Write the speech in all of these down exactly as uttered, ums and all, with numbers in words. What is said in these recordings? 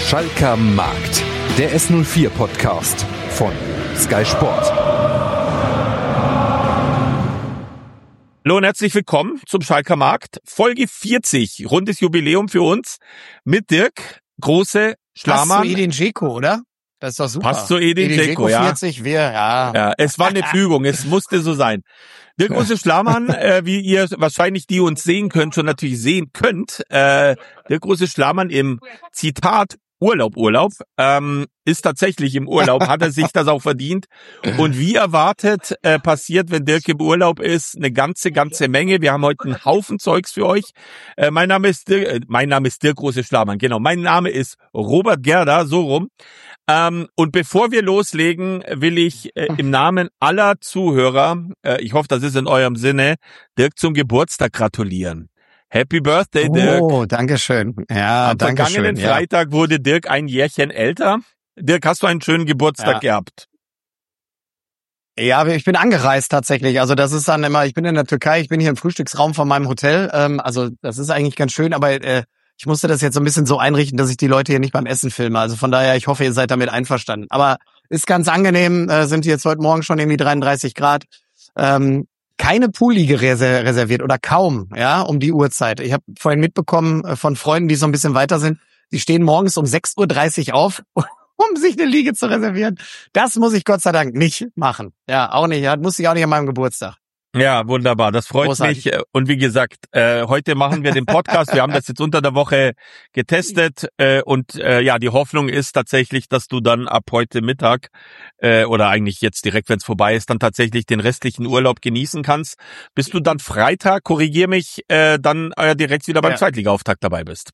Schalker Markt, der S null vier Podcast von Sky Sport. Hallo und herzlich willkommen zum Schalker Markt, Folge vierzig, rundes Jubiläum für uns mit Dirk, große Schlamann. Passt zu Edin Dzeko, oder? Das ist doch super. Passt zu Edin Dzeko, ja. vierzig, wir, ja. Ja, es war eine Fügung, es musste so sein. Der große Schlamann, äh, wie ihr wahrscheinlich, die uns sehen könnt, schon natürlich sehen könnt, äh, der große Schlamann im Zitat Urlaub, Urlaub, ähm, ist tatsächlich im Urlaub, hat er sich das auch verdient. Und wie erwartet äh, passiert, wenn Dirk im Urlaub ist, eine ganze, ganze Menge. Wir haben heute einen Haufen Zeugs für euch. Äh, mein Name ist Dirk, äh, mein Name ist Dirk Große Schlamann, genau. Mein Name ist Robert Gerda, so rum. Ähm, und bevor wir loslegen, will ich äh, im Namen aller Zuhörer, äh, ich hoffe, das ist in eurem Sinne, Dirk zum Geburtstag gratulieren. Happy Birthday, Dirk. Oh, danke schön. Ja, Am danke schön. vergangenen Ja. Freitag wurde Dirk ein Jährchen älter. Dirk, hast du einen schönen Geburtstag Ja. gehabt? Ja, ich bin angereist tatsächlich. Also das ist dann immer, ich bin in der Türkei, ich bin hier im Frühstücksraum von meinem Hotel. Ähm, also das ist eigentlich ganz schön, aber äh, ich musste das jetzt so ein bisschen so einrichten, dass ich die Leute hier nicht beim Essen filme. Also von daher, ich hoffe, ihr seid damit einverstanden. Aber ist ganz angenehm, äh, sind jetzt heute Morgen schon irgendwie dreiunddreißig Grad. Ähm, keine Poolliege reser- reserviert oder kaum, ja, um die Uhrzeit. Ich habe vorhin mitbekommen äh, von Freunden, die so ein bisschen weiter sind, die stehen morgens um sechs Uhr dreißig auf, um sich eine Liege zu reservieren. Das muss ich Gott sei Dank nicht machen. Ja, auch nicht. Ja, muss ich auch nicht an meinem Geburtstag. Ja, wunderbar. Das freut Großartig. mich. Und wie gesagt, äh, heute machen wir den Podcast. Wir haben das jetzt unter der Woche getestet. Äh, und äh, ja, die Hoffnung ist tatsächlich, dass du dann ab heute Mittag äh, oder eigentlich jetzt direkt, wenn es vorbei ist, dann tatsächlich den restlichen Urlaub genießen kannst. Bis du dann Freitag, korrigier mich, äh, dann äh, direkt wieder beim Ja. Zweitliga-Auftakt dabei bist.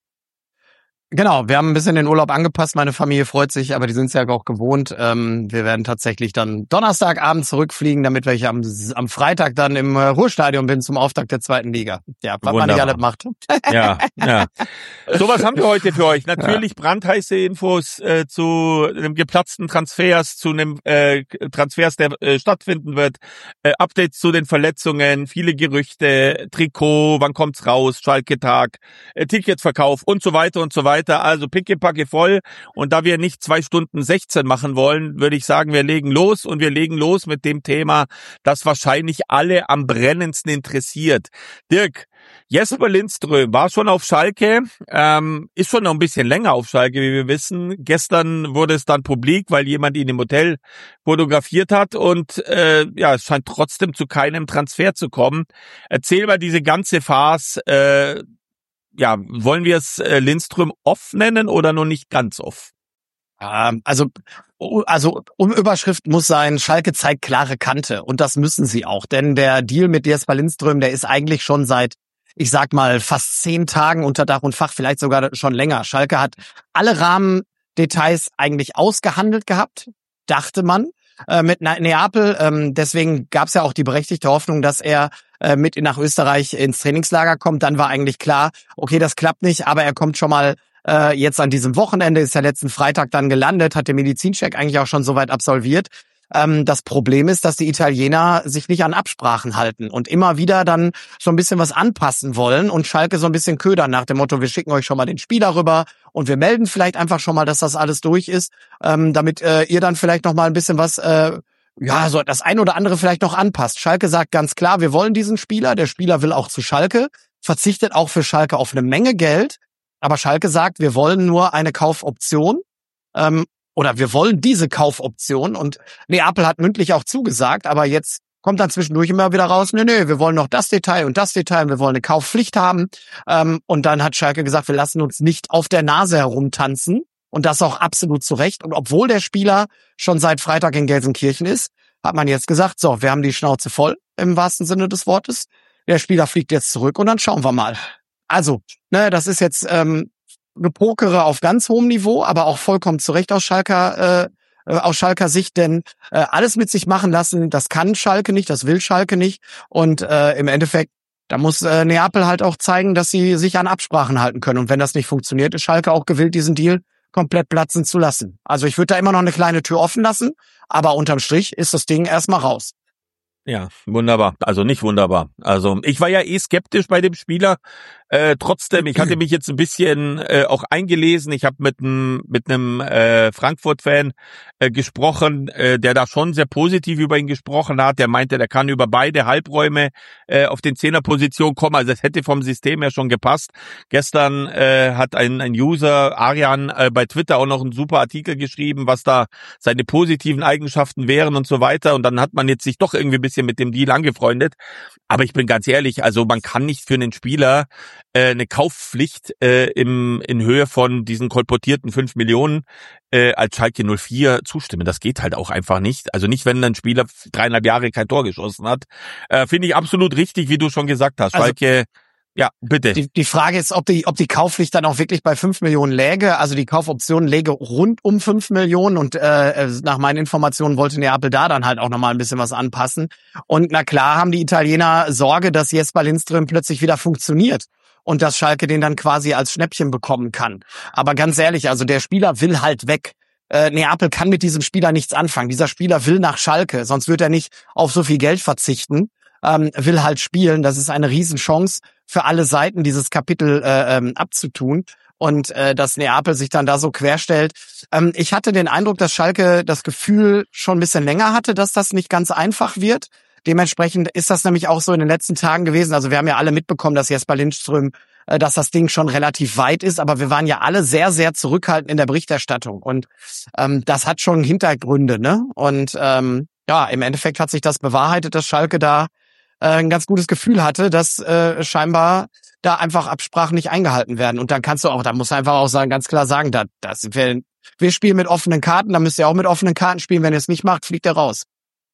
Genau, wir haben ein bisschen den Urlaub angepasst. Meine Familie freut sich, aber die sind es ja auch gewohnt. Ähm, wir werden tatsächlich dann Donnerstagabend zurückfliegen, damit ich am, am Freitag dann im äh, Ruhrstadion bin zum Auftakt der zweiten Liga. Ja, was man nicht Wunderbar. alles macht. Ja, ja. So, was haben wir heute für euch? Natürlich brandheiße Infos äh, zu einem geplatzten Transfers, zu einem äh, Transfers, der äh, stattfinden wird, äh, Updates zu den Verletzungen, viele Gerüchte, Trikot, wann kommt's raus, Schalke-Tag, äh, Ticketverkauf und so weiter und so weiter. Also pickepacke voll. Und da wir nicht zwei Stunden sechzehn machen wollen, würde ich sagen, wir legen los und wir legen los mit dem Thema, das wahrscheinlich alle am brennendsten interessiert. Dirk, Jesper Lindström war schon auf Schalke, ähm, ist schon noch ein bisschen länger auf Schalke, wie wir wissen. Gestern wurde es dann publik, weil jemand ihn im Hotel fotografiert hat und äh, ja, es scheint trotzdem zu keinem Transfer zu kommen. Erzähl mal diese ganze Farce. Äh, ja, wollen wir es äh, Lindström off nennen oder noch nicht ganz off? Ähm, also, also um Überschrift muss sein, Schalke zeigt klare Kante. Und das müssen sie auch. Denn der Deal mit Jesper Lindström, der ist eigentlich schon seit, ich sag mal, fast zehn Tagen unter Dach und Fach, vielleicht sogar schon länger. Schalke hat alle Rahmendetails eigentlich ausgehandelt gehabt, dachte man, äh, mit Neapel. Ähm, deswegen gab es ja auch die berechtigte Hoffnung, dass er äh, mit nach Österreich ins Trainingslager kommt. Dann war eigentlich klar, okay, das klappt nicht, aber er kommt schon mal äh, jetzt an diesem Wochenende, ist ja letzten Freitag dann gelandet, hat den Medizincheck eigentlich auch schon soweit absolviert. Ähm, das Problem ist, dass die Italiener sich nicht an Absprachen halten und immer wieder dann so ein bisschen was anpassen wollen und Schalke so ein bisschen ködern nach dem Motto, wir schicken euch schon mal den Spieler rüber und wir melden vielleicht einfach schon mal, dass das alles durch ist, ähm, damit äh, ihr dann vielleicht noch mal ein bisschen was, äh, ja, so das ein oder andere vielleicht noch anpasst. Schalke sagt ganz klar, wir wollen diesen Spieler, der Spieler will auch zu Schalke, verzichtet auch für Schalke auf eine Menge Geld, aber Schalke sagt, wir wollen nur eine Kaufoption, ähm, oder wir wollen diese Kaufoption und Neapel hat mündlich auch zugesagt, aber jetzt kommt dann zwischendurch immer wieder raus, nee, nee, wir wollen noch das Detail und das Detail und wir wollen eine Kaufpflicht haben. Ähm, und dann hat Schalke gesagt, wir lassen uns nicht auf der Nase herumtanzen und das auch absolut zu Recht. Und obwohl der Spieler schon seit Freitag in Gelsenkirchen ist, hat man jetzt gesagt, so, wir haben die Schnauze voll im wahrsten Sinne des Wortes. Der Spieler fliegt jetzt zurück und dann schauen wir mal. Also, ne, das ist jetzt ähm, Gepokere auf ganz hohem Niveau, aber auch vollkommen zu Recht aus Schalker, äh, aus Schalker Sicht, denn äh, alles mit sich machen lassen, das kann Schalke nicht, das will Schalke nicht und äh, im Endeffekt, da muss äh, Neapel halt auch zeigen, dass sie sich an Absprachen halten können und wenn das nicht funktioniert, ist Schalke auch gewillt, diesen Deal komplett platzen zu lassen. Also ich würde da immer noch eine kleine Tür offen lassen, aber unterm Strich ist das Ding erstmal raus. Ja, wunderbar. Also nicht wunderbar. Also ich war ja eh skeptisch bei dem Spieler. Äh, trotzdem, ich hatte mich jetzt ein bisschen äh, auch eingelesen. Ich habe mit einem mit einem äh, Frankfurt-Fan äh, gesprochen, äh, der da schon sehr positiv über ihn gesprochen hat. Der meinte, der kann über beide Halbräume äh, auf den Zehnerposition kommen. Also das hätte vom System her schon gepasst. Gestern äh, hat ein, ein User, Arian, äh, bei Twitter auch noch einen super Artikel geschrieben, was da seine positiven Eigenschaften wären und so weiter. Und dann hat man jetzt sich doch irgendwie ein bisschen mit dem Deal angefreundet. Aber ich bin ganz ehrlich, also man kann nicht für einen Spieler äh, eine Kaufpflicht äh, im in Höhe von diesen kolportierten fünf Millionen äh, als Schalke null vier zustimmen. Das geht halt auch einfach nicht. Also nicht, wenn ein Spieler dreieinhalb Jahre kein Tor geschossen hat. Äh, finde ich absolut richtig, wie du schon gesagt hast. Also Schalke, ja, bitte. Die, die Frage ist, ob die, ob die Kaufpflicht dann auch wirklich bei fünf Millionen läge. Also die Kaufoption läge rund um fünf Millionen und äh, nach meinen Informationen wollte Neapel da dann halt auch nochmal ein bisschen was anpassen. Und na klar haben die Italiener Sorge, dass Jesper Lindström plötzlich wieder funktioniert und dass Schalke den dann quasi als Schnäppchen bekommen kann. Aber ganz ehrlich, also der Spieler will halt weg. Äh, Neapel kann mit diesem Spieler nichts anfangen. Dieser Spieler will nach Schalke, sonst wird er nicht auf so viel Geld verzichten. Ähm, will halt spielen. Das ist eine Riesenchance für alle Seiten, dieses Kapitel äh, ähm, abzutun. Und äh, dass Neapel sich dann da so querstellt. Ähm, ich hatte den Eindruck, dass Schalke das Gefühl schon ein bisschen länger hatte, dass das nicht ganz einfach wird. Dementsprechend ist das nämlich auch so in den letzten Tagen gewesen. Also wir haben ja alle mitbekommen, dass Jesper Lindström, äh, dass das Ding schon relativ weit ist. Aber wir waren ja alle sehr, sehr zurückhaltend in der Berichterstattung. Und ähm, das hat schon Hintergründe, ne? Und ähm, ja, im Endeffekt hat sich das bewahrheitet, dass Schalke da ein ganz gutes Gefühl hatte, dass äh, scheinbar da einfach Absprachen nicht eingehalten werden. Und dann kannst du auch, da musst du einfach auch sagen, ganz klar sagen, da, da sind wir, wir spielen mit offenen Karten, da müsst ihr auch mit offenen Karten spielen. Wenn ihr es nicht macht, fliegt ihr raus.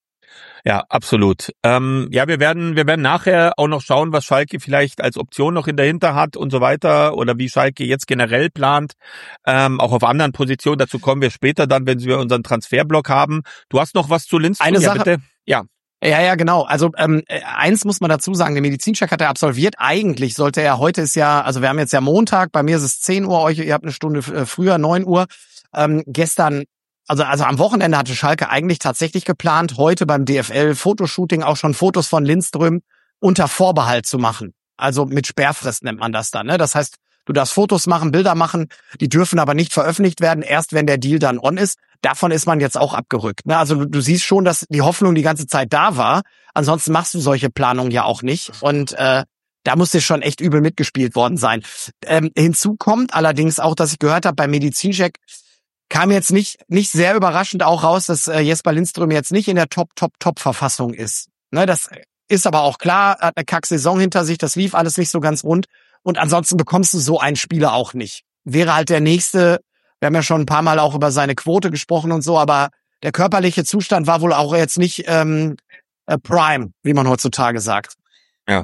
Ja, absolut. Ähm, ja, wir werden, wir werden nachher auch noch schauen, was Schalke vielleicht als Option noch in der Hinter hat und so weiter oder wie Schalke jetzt generell plant. Ähm, auch auf anderen Positionen. Dazu kommen wir später dann, wenn wir unseren Transferblock haben. Du hast noch was zu Lindström? Eine ja, Sache. Bitte. Ja. Ja, ja, genau. Also ähm, eins muss man dazu sagen, den Medizincheck hat er absolviert. Eigentlich sollte er, heute ist ja, also wir haben jetzt ja Montag, bei mir ist es zehn Uhr, euch, ihr habt eine Stunde früher, neun Uhr. Ähm, gestern, also also am Wochenende hatte Schalke eigentlich tatsächlich geplant, heute beim D F L-Fotoshooting auch schon Fotos von Lindström unter Vorbehalt zu machen. Also mit Sperrfrist nennt man das dann. Ne? Das heißt, du darfst Fotos machen, Bilder machen, die dürfen aber nicht veröffentlicht werden, erst wenn der Deal dann on ist. Davon ist man jetzt auch abgerückt. Ne? Also du, du siehst schon, dass die Hoffnung die ganze Zeit da war. Ansonsten machst du solche Planungen ja auch nicht. Und äh, da muss dir schon echt übel mitgespielt worden sein. Ähm, hinzu kommt allerdings auch, dass ich gehört habe, beim Medizincheck kam jetzt nicht nicht sehr überraschend auch raus, dass äh, Jesper Lindström jetzt nicht in der Top-Top-Top-Verfassung ist. Ne? Das ist aber auch klar, hat eine Kack-Saison hinter sich, das lief alles nicht so ganz rund. Und ansonsten bekommst du so einen Spieler auch nicht. Wäre halt der nächste, wir haben ja schon ein paar Mal auch über seine Quote gesprochen und so, aber der körperliche Zustand war wohl auch jetzt nicht ähm, äh, Prime, wie man heutzutage sagt. Ja.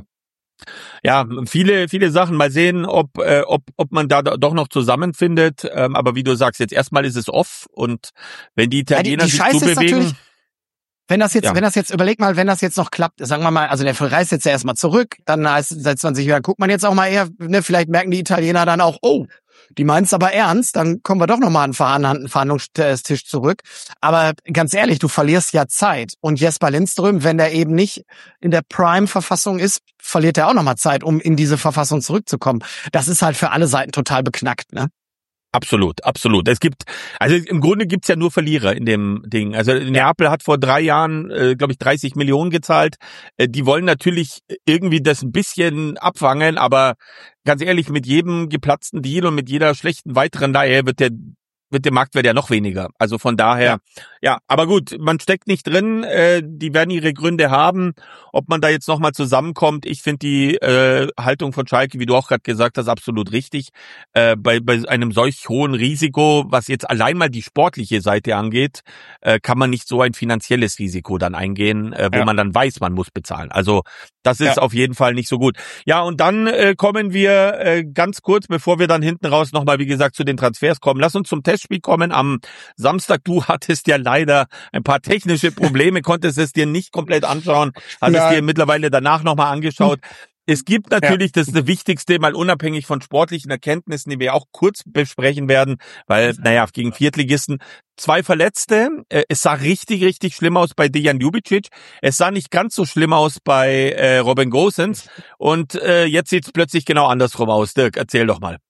Ja, viele, viele Sachen. Mal sehen, ob, äh, ob, ob man da doch noch zusammenfindet. Ähm, aber wie du sagst, jetzt erstmal ist es off und wenn die Italiener ja, die, die sich Scheiße zubewegen. Wenn das jetzt, Ja. wenn das jetzt, überleg mal, wenn das jetzt noch klappt, sagen wir mal, also der reist jetzt ja erstmal zurück, dann heißt, setzt man sich wieder, guckt man jetzt auch mal eher, ne, vielleicht merken die Italiener dann auch, oh, die meinen's aber ernst, dann kommen wir doch nochmal an den Verhandlungstisch zurück. Aber ganz ehrlich, du verlierst ja Zeit. Und Jesper Lindström, wenn der eben nicht in der Prime-Verfassung ist, verliert er auch nochmal Zeit, um in diese Verfassung zurückzukommen. Das ist halt für alle Seiten total beknackt, ne? Absolut, absolut. Es gibt, also im Grunde gibt's ja nur Verlierer in dem Ding. Also Neapel hat vor drei Jahren, äh, glaube ich, dreißig Millionen gezahlt. Äh, die wollen natürlich irgendwie das ein bisschen abfangen, aber ganz ehrlich, mit jedem geplatzten Deal und mit jeder schlechten weiteren Leihe wird der wird der Marktwert ja noch weniger. Also von daher, ja, ja aber gut, man steckt nicht drin, äh, die werden ihre Gründe haben, ob man da jetzt nochmal zusammenkommt. Ich finde die äh, Haltung von Schalke, wie du auch gerade gesagt hast, absolut richtig. Äh, bei, bei einem solch hohen Risiko, was jetzt allein mal die sportliche Seite angeht, äh, kann man nicht so ein finanzielles Risiko dann eingehen, äh, wo ja. man dann weiß, man muss bezahlen. Also das ist ja. auf jeden Fall nicht so gut. Ja, und dann äh, kommen wir äh, ganz kurz, bevor wir dann hinten raus nochmal, wie gesagt, zu den Transfers kommen. Lass uns zum Testspiel kommen am Samstag. Du hattest ja leider ein paar technische Probleme, konntest es dir nicht komplett anschauen, hattest ja. dir mittlerweile danach nochmal angeschaut. Es gibt natürlich, ja. das ist das Wichtigste, mal unabhängig von sportlichen Erkenntnissen, die wir auch kurz besprechen werden, weil, naja, gegen Viertligisten zwei Verletzte. Es sah richtig, richtig schlimm aus bei Dejan Ljubicic. Es sah nicht ganz so schlimm aus bei äh, Robin Gosens. Und äh, jetzt sieht es plötzlich genau andersrum aus. Dirk, erzähl doch mal.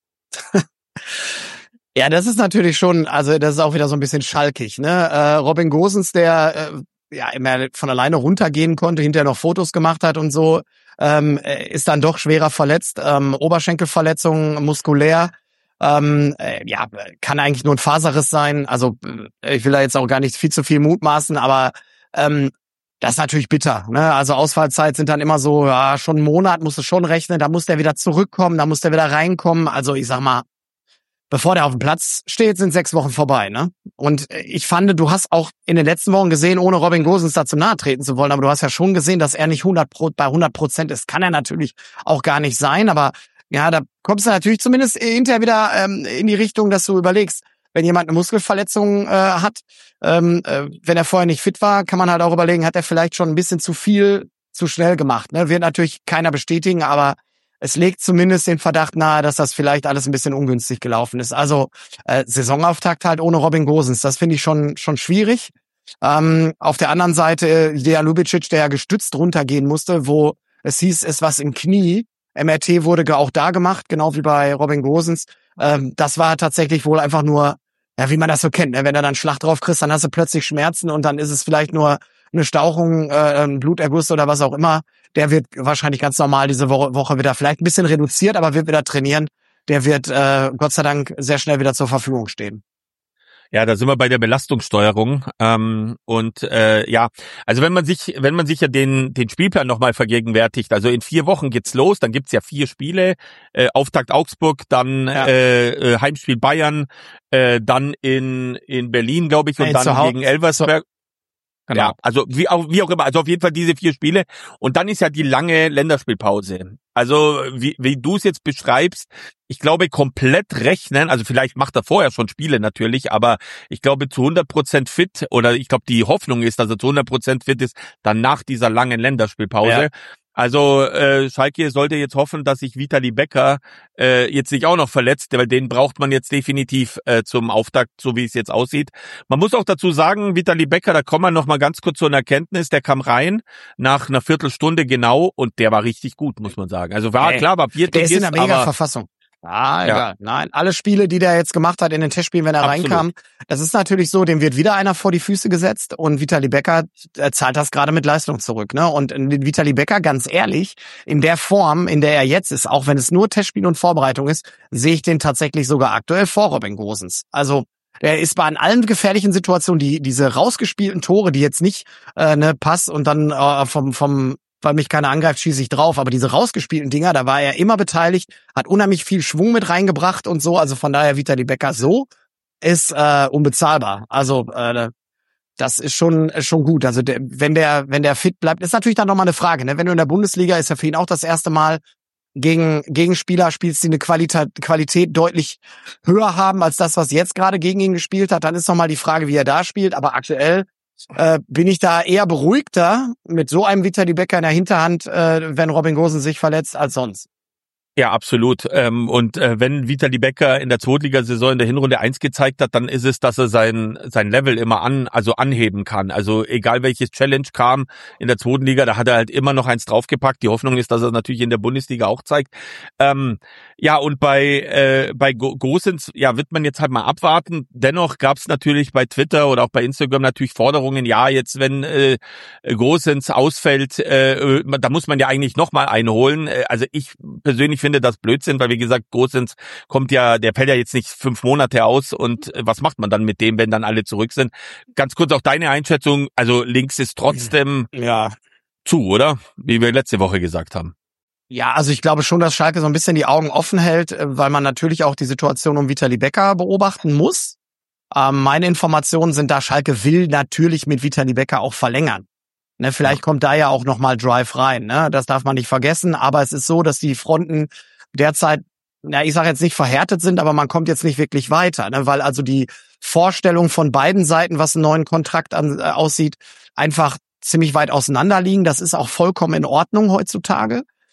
Ja, das ist natürlich schon, also das ist auch wieder so ein bisschen schalkig, ne? Äh, Robin Gosens, der äh, ja immer von alleine runtergehen konnte, hinterher noch Fotos gemacht hat und so, ähm, ist dann doch schwerer verletzt. Ähm, Oberschenkelverletzung, muskulär. Ähm, äh, ja, kann eigentlich nur ein Faserriss sein. Also ich will da jetzt auch gar nicht viel zu viel mutmaßen, aber ähm, das ist natürlich bitter. Ne? Also Ausfallzeit sind dann immer so, ja, schon einen Monat musst du schon rechnen, da muss der wieder zurückkommen, da muss der wieder reinkommen. Also ich sag mal, bevor der auf dem Platz steht, sind sechs Wochen vorbei. Ne? Und ich fand, du hast auch in den letzten Wochen gesehen, ohne Robin Gosens da zu nahe treten zu wollen, aber du hast ja schon gesehen, dass er nicht hundert Pro, bei hundert Prozent ist. Kann er natürlich auch gar nicht sein, aber ja, da kommst du natürlich zumindest hinterher wieder ähm, in die Richtung, dass du überlegst, wenn jemand eine Muskelverletzung äh, hat, ähm, äh, wenn er vorher nicht fit war, kann man halt auch überlegen, hat er vielleicht schon ein bisschen zu viel, zu schnell gemacht. Ne? Wird natürlich keiner bestätigen, aber es legt zumindest den Verdacht nahe, dass das vielleicht alles ein bisschen ungünstig gelaufen ist. Also äh, Saisonauftakt halt ohne Robin Gosens, das finde ich schon schon schwierig. Ähm, auf der anderen Seite äh, Dejan Ljubicic, der ja gestützt runtergehen musste, wo es hieß, es was im Knie. M R T wurde auch da gemacht, genau wie bei Robin Gosens. Ähm, das war tatsächlich wohl einfach nur, ja, wie man das so kennt. Ne? Wenn du dann Schlag drauf kriegst, dann hast du plötzlich Schmerzen und dann ist es vielleicht nur eine Stauchung, äh, ein Bluterguss oder was auch immer. Der wird wahrscheinlich ganz normal diese Woche, Woche wieder vielleicht ein bisschen reduziert, aber wird wieder trainieren. Der wird äh, Gott sei Dank sehr schnell wieder zur Verfügung stehen. Ja, da sind wir bei der Belastungssteuerung ähm, und äh, ja, also wenn man sich, wenn man sich ja den den Spielplan nochmal vergegenwärtigt, also in vier Wochen geht's los, dann gibt's ja vier Spiele, äh, Auftakt Augsburg, dann ja. äh, Heimspiel Bayern, äh, dann in in Berlin, glaube ich, und hey, dann gegen Elversberg. Genau. Ja, also wie auch, wie auch immer, also auf jeden Fall diese vier Spiele und dann ist ja die lange Länderspielpause. Also wie, wie du es jetzt beschreibst, ich glaube komplett rechnen, also vielleicht macht er vorher schon Spiele natürlich, aber ich glaube zu hundert Prozent fit oder ich glaube die Hoffnung ist, dass er zu hundert Prozent fit ist, dann nach dieser langen Länderspielpause. Ja. Also äh, Schalke sollte jetzt hoffen, dass sich Vitali Becker äh, jetzt nicht auch noch verletzt, weil den braucht man jetzt definitiv äh, zum Auftakt, so wie es jetzt aussieht. Man muss auch dazu sagen, Vitali Becker, da kommen wir noch mal ganz kurz zu einer Erkenntnis, der kam rein nach einer Viertelstunde genau und der war richtig gut, muss man sagen. Also war hey, klar, war Viertel, der ist in einer mega Verfassung. Ah, egal. Ja. Nein, alle Spiele, die der jetzt gemacht hat in den Testspielen, wenn er Absolut. reinkam, das ist natürlich so, dem wird wieder einer vor die Füße gesetzt und Vitali Becker zahlt das gerade mit Leistung zurück. Ne? Und Vitali Becker, ganz ehrlich, in der Form, in der er jetzt ist, auch wenn es nur Testspiel und Vorbereitung ist, sehe ich den tatsächlich sogar aktuell vor Robin Gosens. Also der ist bei allen gefährlichen Situationen, die diese rausgespielten Tore, die jetzt nicht äh, ne Pass und dann äh, vom vom weil mich keiner angreift, schieße ich drauf. Aber diese rausgespielten Dinger, da war er immer beteiligt, hat unheimlich viel Schwung mit reingebracht und so. Also von daher Vitali Becker so ist äh, unbezahlbar. Also äh, das ist schon ist schon gut. Also der, wenn der wenn der fit bleibt, ist natürlich dann nochmal eine Frage. Ne? Wenn du in der Bundesliga, ist ja für ihn auch das erste Mal gegen Gegenspieler spielst, die eine Qualität, Qualität deutlich höher haben als das, was jetzt gerade gegen ihn gespielt hat, dann ist nochmal die Frage, wie er da spielt. Aber aktuell Äh, bin ich da eher beruhigter mit so einem Vitali Becker in der Hinterhand, äh, wenn Robin Gosens sich verletzt, als sonst. Ja, absolut. Ähm, und äh, wenn Vitali Becker in der Zweitligasaison in der Hinrunde eins gezeigt hat, dann ist es, dass er sein sein Level immer an also anheben kann. Also egal welches Challenge kam in der zweiten Liga, da hat er halt immer noch eins draufgepackt. Die Hoffnung ist, dass er es natürlich in der Bundesliga auch zeigt. Ähm, ja, und bei äh, bei Gosens, ja, wird man jetzt halt mal abwarten. Dennoch gab es natürlich bei Twitter oder auch bei Instagram natürlich Forderungen. Ja, jetzt wenn äh, Gosens ausfällt, äh, da muss man ja eigentlich noch mal einholen. Also ich persönlich finde das Blödsinn, weil wie gesagt, Gosens kommt ja, der fällt ja jetzt nicht fünf Monate aus und was macht man dann mit dem, wenn dann alle zurück sind? Ganz kurz auch deine Einschätzung, also links ist trotzdem ja zu, oder? Wie wir letzte Woche gesagt haben. Ja, also ich glaube schon, dass Schalke so ein bisschen die Augen offen hält, weil man natürlich auch die Situation um Vitali Becker beobachten muss. Ähm, meine Informationen sind da, Schalke will natürlich mit Vitali Becker auch verlängern. Ne, vielleicht kommt da ja auch nochmal Drive rein, ne? Das darf man nicht vergessen, aber es ist so, dass die Fronten derzeit, na, ich sage jetzt nicht verhärtet sind, aber man kommt jetzt nicht wirklich weiter, ne? Weil also die Vorstellung von beiden Seiten, was einen neuen Kontrakt an, äh, aussieht, einfach ziemlich weit auseinander liegen. Das ist auch vollkommen in Ordnung heutzutage.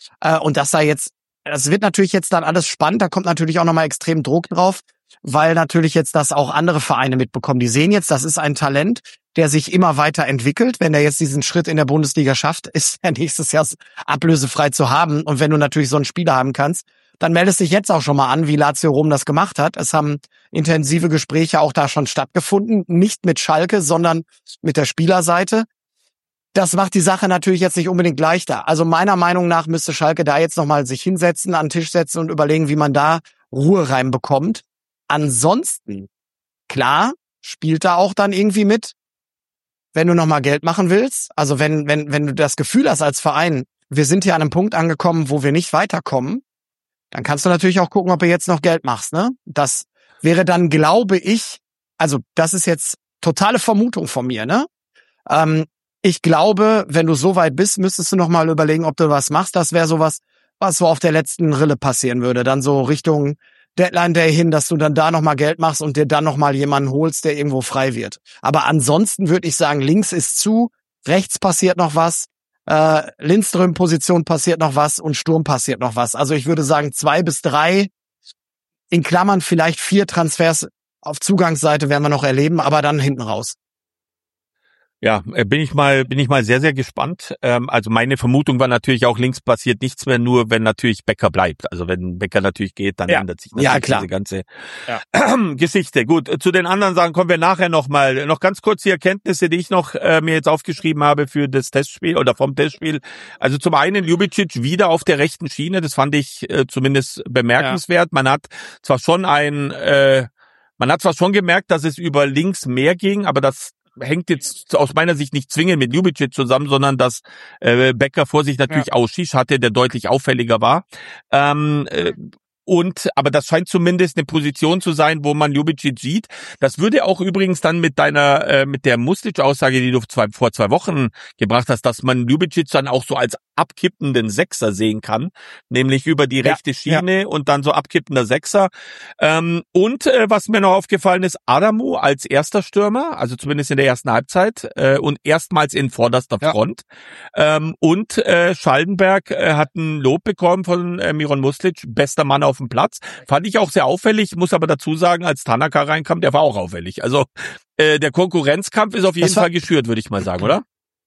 Äh, und dass da jetzt, das wird natürlich jetzt dann alles spannend, da kommt natürlich auch nochmal extrem Druck drauf, weil natürlich jetzt das auch andere Vereine mitbekommen. Die sehen jetzt, das ist ein Talent, der sich immer weiter entwickelt. Wenn er jetzt diesen Schritt in der Bundesliga schafft, ist er nächstes Jahr ablösefrei zu haben. Und wenn du natürlich so einen Spieler haben kannst, dann meldest dich jetzt auch schon mal an, wie Lazio Rom das gemacht hat. Es haben intensive Gespräche auch da schon stattgefunden, nicht mit Schalke, sondern mit der Spielerseite. Das macht die Sache natürlich jetzt nicht unbedingt leichter. Also meiner Meinung nach müsste Schalke da jetzt nochmal sich hinsetzen, an den Tisch setzen und überlegen, wie man da Ruhe reinbekommt. Ansonsten, klar, spielt da auch dann irgendwie mit, wenn du nochmal Geld machen willst. Also wenn, wenn, wenn du das Gefühl hast als Verein, wir sind hier an einem Punkt angekommen, wo wir nicht weiterkommen, dann kannst du natürlich auch gucken, ob du jetzt noch Geld machst, ne? Das wäre dann, glaube ich, also das ist jetzt totale Vermutung von mir, ne? Ähm, ich glaube, wenn du so weit bist, müsstest du noch mal überlegen, ob du was machst. Das wäre sowas, was so auf der letzten Rille passieren würde. Dann so Richtung Deadline Day hin, dass du dann da noch mal Geld machst und dir dann noch mal jemanden holst, der irgendwo frei wird. Aber ansonsten würde ich sagen, links ist zu, rechts passiert noch was. Äh, Lindström-Position passiert noch was und Sturm passiert noch was. Also ich würde sagen, zwei bis drei, in Klammern vielleicht vier Transfers auf Zugangsseite werden wir noch erleben, aber dann hinten raus. Ja, bin ich mal, bin ich mal sehr, sehr gespannt. Ähm, also meine Vermutung war natürlich auch, links passiert nichts mehr, nur wenn natürlich Becker bleibt. Also wenn Becker natürlich geht, dann ja. ändert sich natürlich ja, klar. diese ganze ja. Geschichte. Gut, zu den anderen Sachen kommen wir nachher nochmal. Noch ganz kurz die Erkenntnisse, die ich noch äh, mir jetzt aufgeschrieben habe für das Testspiel oder vom Testspiel. Also zum einen Ljubicic wieder auf der rechten Schiene, das fand ich äh, zumindest bemerkenswert. Ja. Man hat zwar schon ein, äh, man hat zwar schon gemerkt, dass es über links mehr ging, aber das hängt jetzt aus meiner Sicht nicht zwingend mit Ljubicic zusammen, sondern dass äh, Becker vor sich natürlich ja. Ausschisch hatte, der deutlich auffälliger war. Ähm, äh, Und, aber das scheint zumindest eine Position zu sein, wo man Ljubicic sieht. Das würde auch übrigens dann mit deiner, äh, mit der Muslic-Aussage, die du zwei, vor zwei Wochen gebracht hast, dass man Ljubicic dann auch so als abkippenden Sechser sehen kann, nämlich über die rechte ja, Schiene ja. und dann so abkippender Sechser. Ähm, und äh, was mir noch aufgefallen ist, Adamu als erster Stürmer, also zumindest in der ersten Halbzeit äh, und erstmals in vorderster ja. Front. Ähm, und äh, Schallenberg äh, hat ein Lob bekommen von äh, Miron Muslic, bester Mann auf dem Platz. Fand ich auch sehr auffällig, muss aber dazu sagen, als Tanaka reinkam, der war auch auffällig. Also äh, der Konkurrenzkampf ist auf jeden Fall geschürt, würde ich mal sagen, oder?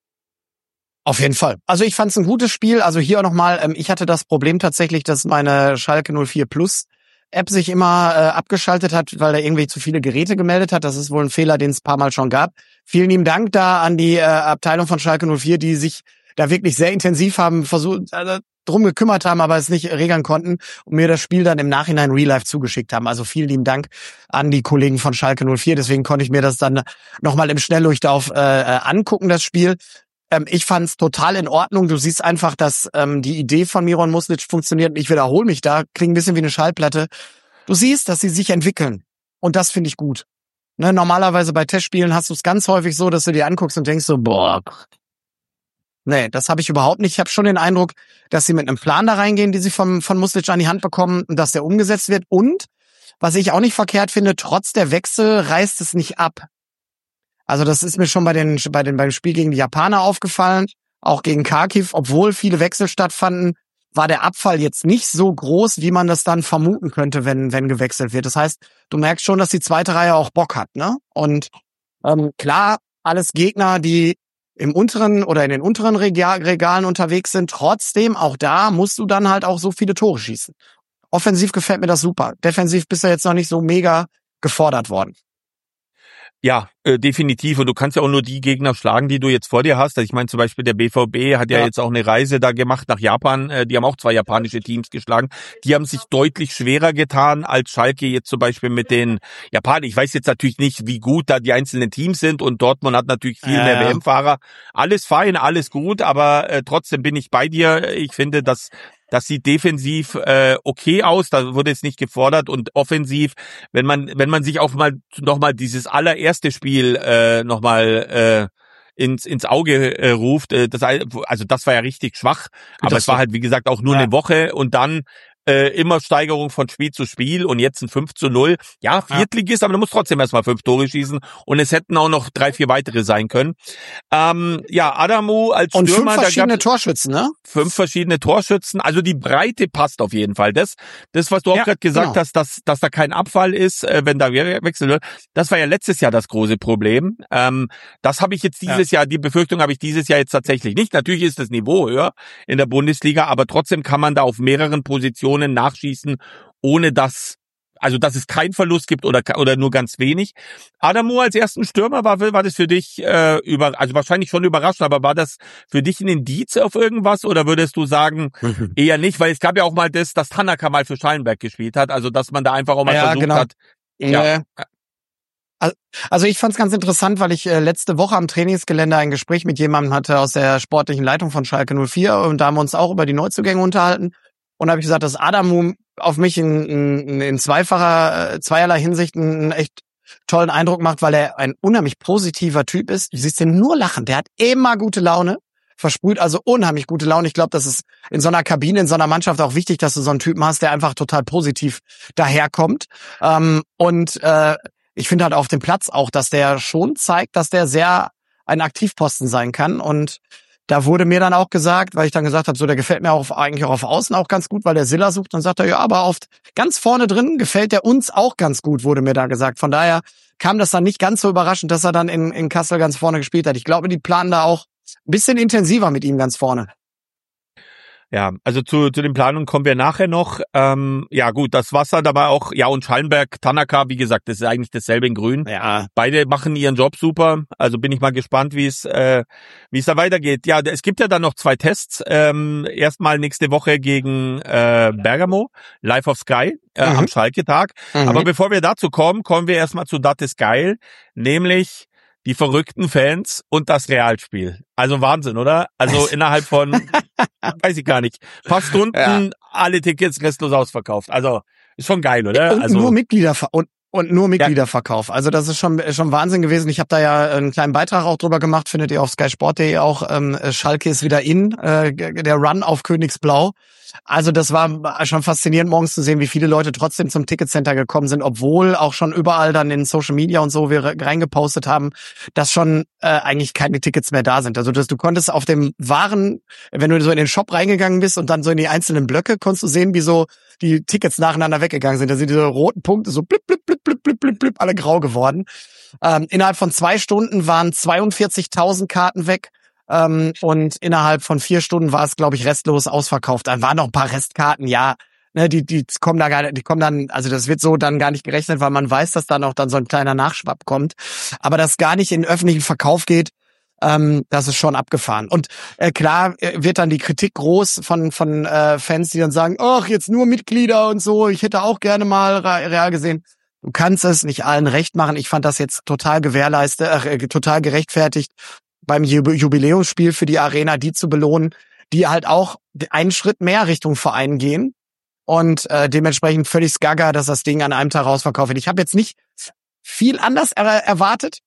Auf jeden Fall. Also ich fand es ein gutes Spiel. Also hier auch nochmal, ähm, ich hatte das Problem tatsächlich, dass meine Schalke null vier Plus App sich immer äh, abgeschaltet hat, weil er irgendwie zu viele Geräte gemeldet hat. Das ist wohl ein Fehler, den es ein paar Mal schon gab. Vielen lieben Dank da an die äh, Abteilung von Schalke null vier, die sich da wirklich sehr intensiv haben versucht, also drum gekümmert haben, aber es nicht regeln konnten und mir das Spiel dann im Nachhinein Real Life zugeschickt haben. Also vielen lieben Dank an die Kollegen von Schalke null vier. Deswegen konnte ich mir das dann nochmal im Schnelldurchlauf äh, angucken, das Spiel. Ähm, ich fand es total in Ordnung. Du siehst einfach, dass ähm, die Idee von Miron Muslic funktioniert. Ich wiederhole mich da, klingt ein bisschen wie eine Schallplatte. Du siehst, dass sie sich entwickeln. Und das finde ich gut. Ne, normalerweise bei Testspielen hast du es ganz häufig so, dass du dir anguckst und denkst so, boah, nee, das habe ich überhaupt nicht. Ich habe schon den Eindruck, dass sie mit einem Plan da reingehen, die sie vom, von Muslic an die Hand bekommen und dass der umgesetzt wird. Und, was ich auch nicht verkehrt finde, trotz der Wechsel reißt es nicht ab. Also das ist mir schon bei den, bei den, beim Spiel gegen die Japaner aufgefallen, auch gegen Kharkiv, obwohl viele Wechsel stattfanden, war der Abfall jetzt nicht so groß, wie man das dann vermuten könnte, wenn, wenn gewechselt wird. Das heißt, du merkst schon, dass die zweite Reihe auch Bock hat, ne? Und ähm, klar, alles Gegner, die im unteren oder in den unteren Regalen unterwegs sind. Trotzdem, auch da musst du dann halt auch so viele Tore schießen. Offensiv gefällt mir das super. Defensiv bist du jetzt noch nicht so mega gefordert worden. Ja, äh, definitiv. Und du kannst ja auch nur die Gegner schlagen, die du jetzt vor dir hast. Also ich meine zum Beispiel der B V B hat ja, ja jetzt auch eine Reise da gemacht nach Japan. Äh, die haben auch zwei japanische Teams geschlagen. Die haben sich deutlich schwerer getan als Schalke jetzt zum Beispiel mit den Japanern. Ich weiß jetzt natürlich nicht, wie gut da die einzelnen Teams sind. Und Dortmund hat natürlich viel ja, mehr W M-Fahrer. Alles fein, alles gut. Aber äh, trotzdem bin ich bei dir. Ich finde, dass Das sieht defensiv äh, okay aus, da wurde jetzt nicht gefordert und offensiv, wenn man wenn man sich auch mal noch mal dieses allererste Spiel äh, noch mal äh, ins ins Auge äh, ruft, äh, das also das war ja richtig schwach, aber das es war halt wie gesagt auch nur ja. eine Woche und dann äh, immer Steigerung von Spiel zu Spiel und jetzt ein fünf zu null. Ja, Viertligist, aber du musst trotzdem erstmal fünf Tore schießen und es hätten auch noch drei, vier weitere sein können. Ähm, ja, Adamu als Und Stürmer. fünf verschiedene da Torschützen, ne? Fünf verschiedene Torschützen. Also die Breite passt auf jeden Fall. Das, das was du auch Ja, gerade gesagt genau. hast, dass, dass da kein Abfall ist, äh, wenn da Wechsel wird. Das war ja letztes Jahr das große Problem. Ähm, das habe ich jetzt dieses ja. Jahr, die Befürchtung habe ich dieses Jahr jetzt tatsächlich nicht. Natürlich ist das Niveau höher in der Bundesliga, aber trotzdem kann man da auf mehreren Positionen nachschießen, ohne dass, also dass es keinen Verlust gibt oder oder nur ganz wenig. Adamu als ersten Stürmer, war war das für dich äh, über, also wahrscheinlich schon überraschend, aber war das für dich ein Indiz auf irgendwas oder würdest du sagen eher nicht, weil es gab ja auch mal das, dass Tanaka mal für Schallenberg gespielt hat, also dass man da einfach auch mal Ja, versucht genau. hat. Ja. Ja. Also ich fand es ganz interessant, weil ich äh, letzte Woche am Trainingsgelände ein Gespräch mit jemandem hatte aus der sportlichen Leitung von Schalke null vier und da haben wir uns auch über die Neuzugänge unterhalten und da habe ich gesagt, dass Adamu auf mich in, in, in zweifacher, äh, zweierlei Hinsicht einen echt tollen Eindruck macht, weil er ein unheimlich positiver Typ ist. Du siehst ihn nur lachen, der hat immer gute Laune, versprüht also unheimlich gute Laune. Ich glaube, das ist in so einer Kabine, in so einer Mannschaft auch wichtig, dass du so einen Typen hast, der einfach total positiv daherkommt. Ähm, und äh, ich finde halt auf dem Platz auch, dass der schon zeigt, dass der sehr ein Aktivposten sein kann. Und da wurde mir dann auch gesagt, weil ich dann gesagt habe, so der gefällt mir auch auf, eigentlich auch auf Außen auch ganz gut, weil der Silla sucht. Dann sagt er, ja, aber auf ganz vorne drin gefällt der uns auch ganz gut, wurde mir da gesagt. Von daher kam das dann nicht ganz so überraschend, dass er dann in, in Kassel ganz vorne gespielt hat. Ich glaube, die planen da auch ein bisschen intensiver mit ihm ganz vorne. Ja, also zu zu den Planungen kommen wir nachher noch. Ähm, ja gut, das Wasser dabei auch, ja und Schallenberg, Tanaka, wie gesagt, das ist eigentlich dasselbe in Grün. Ja. Beide machen ihren Job super, also bin ich mal gespannt, wie es äh, wie es da weitergeht. Ja, es gibt ja dann noch zwei Tests. Ähm, erstmal nächste Woche gegen äh, Bergamo, Live of Sky äh, Mhm. am Schalke-Tag. Mhm. Aber bevor wir dazu kommen, kommen wir erstmal zu Das ist geil, nämlich die verrückten Fans und das Realspiel. Also Wahnsinn, oder? Also innerhalb von, weiß ich gar nicht, paar Stunden Ja. alle Tickets restlos ausverkauft. Also ist schon geil, oder? Und Also nur Mitglieder und und nur Mitgliederverkauf. Also das ist schon schon Wahnsinn gewesen. Ich habe da ja einen kleinen Beitrag auch drüber gemacht, findet ihr auf sky sport punkt de auch. Ähm, Schalke ist wieder in, äh, der Run auf Königsblau. Also das war schon faszinierend, morgens zu sehen, wie viele Leute trotzdem zum Ticketcenter gekommen sind, obwohl auch schon überall dann in Social Media und so wir reingepostet haben, dass schon äh, eigentlich keine Tickets mehr da sind. Also dass du konntest auf dem Waren, wenn du so in den Shop reingegangen bist und dann so in die einzelnen Blöcke, konntest du sehen, wie so die Tickets nacheinander weggegangen sind. Da sind diese roten Punkte so blip, blip, blip, blip, blip, blip, blip, alle grau geworden. Ähm, innerhalb von zwei Stunden waren zweiundvierzigtausend Karten weg. Ähm, und innerhalb von vier Stunden war es, glaube ich, restlos ausverkauft. Dann waren noch ein paar Restkarten, ja, ne, die die kommen da gar nicht, die kommen dann, also das wird so dann gar nicht gerechnet, weil man weiß, dass da noch dann so ein kleiner Nachschwapp kommt. Aber das gar nicht in den öffentlichen Verkauf geht, ähm, das ist schon abgefahren. Und äh, klar äh, wird dann die Kritik groß von von äh, Fans, die dann sagen, ach, jetzt nur Mitglieder und so, ich hätte auch gerne mal Real gesehen. Du kannst es nicht allen recht machen. Ich fand das jetzt total gewährleistet, äh, total gerechtfertigt, beim Jubiläumsspiel für die Arena die zu belohnen, die halt auch einen Schritt mehr Richtung Verein gehen und äh, dementsprechend völlig gaga, dass das Ding an einem Tag rausverkauft wird. Ich habe jetzt nicht viel anders er- erwartet,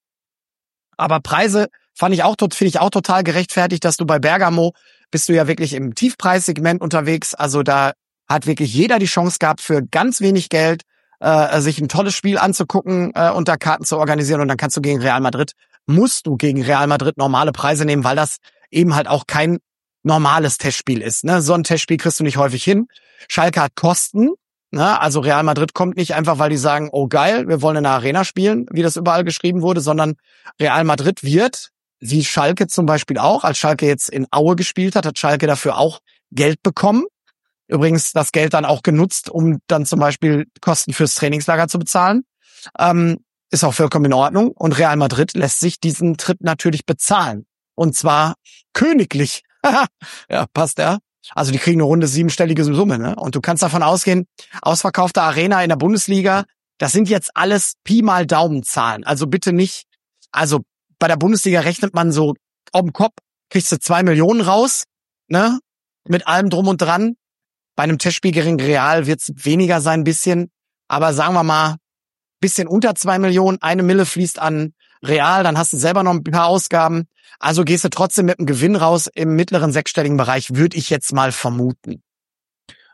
aber Preise fand ich auch finde ich auch total gerechtfertigt, dass du bei Bergamo bist du ja wirklich im Tiefpreissegment unterwegs, also da hat wirklich jeder die Chance gehabt, für ganz wenig Geld äh, sich ein tolles Spiel anzugucken äh, und da Karten zu organisieren und dann kannst du gegen Real Madrid musst du gegen Real Madrid normale Preise nehmen, weil das eben halt auch kein normales Testspiel ist. Ne? So ein Testspiel kriegst du nicht häufig hin. Schalke hat Kosten. Ne? Also Real Madrid kommt nicht einfach, weil die sagen, oh geil, wir wollen in der Arena spielen, wie das überall geschrieben wurde, sondern Real Madrid wird, wie Schalke zum Beispiel auch, als Schalke jetzt in Aue gespielt hat, hat Schalke dafür auch Geld bekommen. Übrigens das Geld dann auch genutzt, um dann zum Beispiel Kosten fürs Trainingslager zu bezahlen. Ähm, Ist auch vollkommen in Ordnung. Und Real Madrid lässt sich diesen Trip natürlich bezahlen. Und zwar königlich. Ja, passt ja. Also die kriegen eine runde siebenstellige Summe. Ne? Und du kannst davon ausgehen, ausverkaufte Arena in der Bundesliga, das sind jetzt alles Pi mal Daumenzahlen. Also bitte nicht, also bei der Bundesliga rechnet man so auf dem Kopf, kriegst du zwei Millionen raus, ne? Mit allem drum und dran. Bei einem Testspiel gegen Real wird es weniger sein, ein bisschen. Aber sagen wir mal, bisschen unter zwei Millionen, eine Mille fließt an Real, dann hast du selber noch ein paar Ausgaben. Also gehst du trotzdem mit einem Gewinn raus im mittleren sechsstelligen Bereich, würde ich jetzt mal vermuten.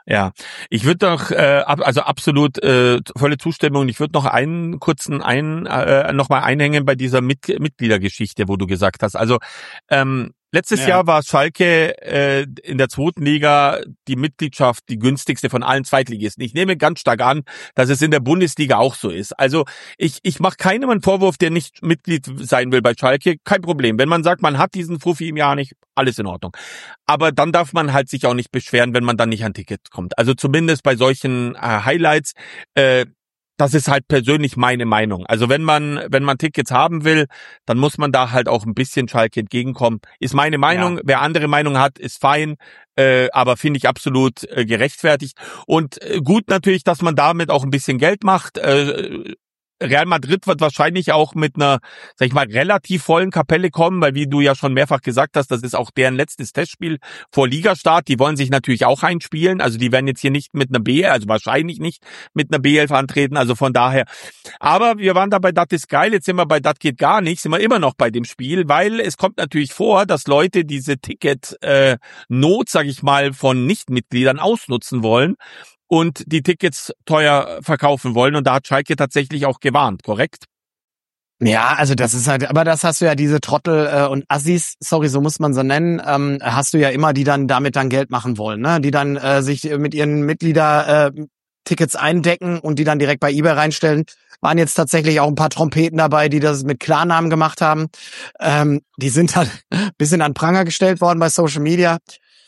Ja, ich würde doch, äh, ab, also absolut äh, volle Zustimmung. Ich würde noch einen kurzen ein, äh, noch mal einhängen bei dieser Mit Mitgliedergeschichte, wo du gesagt hast. Also ähm, letztes Ja. Jahr war Schalke äh, in der zweiten Liga die Mitgliedschaft die günstigste von allen Zweitligisten. Ich nehme ganz stark an, dass es in der Bundesliga auch so ist. Also ich ich mache keinem einen Vorwurf, der nicht Mitglied sein will bei Schalke. Kein Problem. Wenn man sagt, man hat diesen Fuffi im Jahr nicht, alles in Ordnung. Aber dann darf man halt sich auch nicht beschweren, wenn man dann nicht an Ticket kommt. Also zumindest bei solchen äh, Highlights. Äh, Das ist halt persönlich meine Meinung. Also wenn man, wenn man Tickets haben will, dann muss man da halt auch ein bisschen Schalke entgegenkommen. Ist meine Meinung. Ja. Wer andere Meinung hat, ist fein. Äh, aber finde ich absolut äh, gerechtfertigt. Und äh, gut natürlich, dass man damit auch ein bisschen Geld macht. Äh, Real Madrid wird wahrscheinlich auch mit einer, sag ich mal, relativ vollen Kapelle kommen, weil wie du ja schon mehrfach gesagt hast, das ist auch deren letztes Testspiel vor Ligastart. Die wollen sich natürlich auch einspielen. Also die werden jetzt hier nicht mit einer B elf, also wahrscheinlich nicht mit einer B elf antreten. Also von daher. Aber wir waren da bei Das ist geil. Jetzt sind wir bei Das geht gar nicht. Sind wir immer noch bei dem Spiel, weil es kommt natürlich vor, dass Leute diese Ticket äh, Not, sag ich mal, von Nichtmitgliedern ausnutzen wollen und die Tickets teuer verkaufen wollen. Und da hat Schalke tatsächlich auch gewarnt, korrekt? Ja, also das ist halt, aber das hast du ja diese Trottel äh, und Assis, sorry, so muss man sie nennen, ähm, hast du ja immer, die dann damit dann Geld machen wollen, ne? Die dann äh, sich mit ihren Mitglieder äh, Tickets eindecken und die dann direkt bei eBay reinstellen. Waren jetzt tatsächlich auch ein paar Trompeten dabei, die das mit Klarnamen gemacht haben. Ähm, die sind halt ein bisschen an Pranger gestellt worden bei Social Media.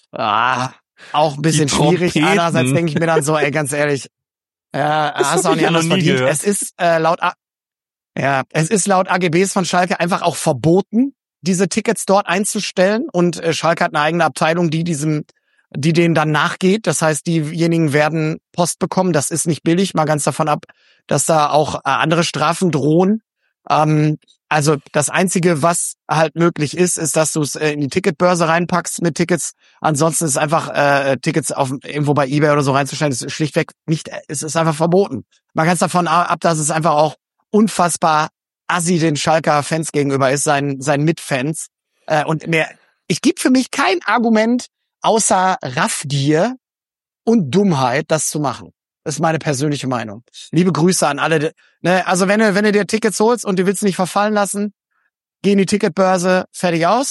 Ah, auch ein bisschen schwierig. Einerseits denke ich mir dann so, ey, ganz ehrlich, äh, hast du auch nicht anders verdient. Gehört. Es ist äh, laut A- ja, es ist laut A G Bs von Schalke einfach auch verboten, diese Tickets dort einzustellen. Und äh, Schalke hat eine eigene Abteilung, die diesem, die denen dann nachgeht. Das heißt, diejenigen werden Post bekommen. Das ist nicht billig, mal ganz davon ab, dass da auch äh, andere Strafen drohen. Ähm, also das Einzige, was halt möglich ist, ist, dass du es äh, in die Ticketbörse reinpackst mit Tickets. Ansonsten ist einfach äh, Tickets auf irgendwo bei eBay oder so reinzustellen, ist schlichtweg nicht, es ist einfach verboten. Man kann es davon ab, dass es einfach auch unfassbar assi den Schalker Fans gegenüber ist, seinen seinen Mitfans. Äh, und mehr, ich gebe für mich kein Argument außer Raffgier und Dummheit, das zu machen. Das ist meine persönliche Meinung. Liebe Grüße an alle. Ne, also wenn du, wenn du dir Tickets holst und du willst nicht verfallen lassen, geh in die Ticketbörse, fertig aus.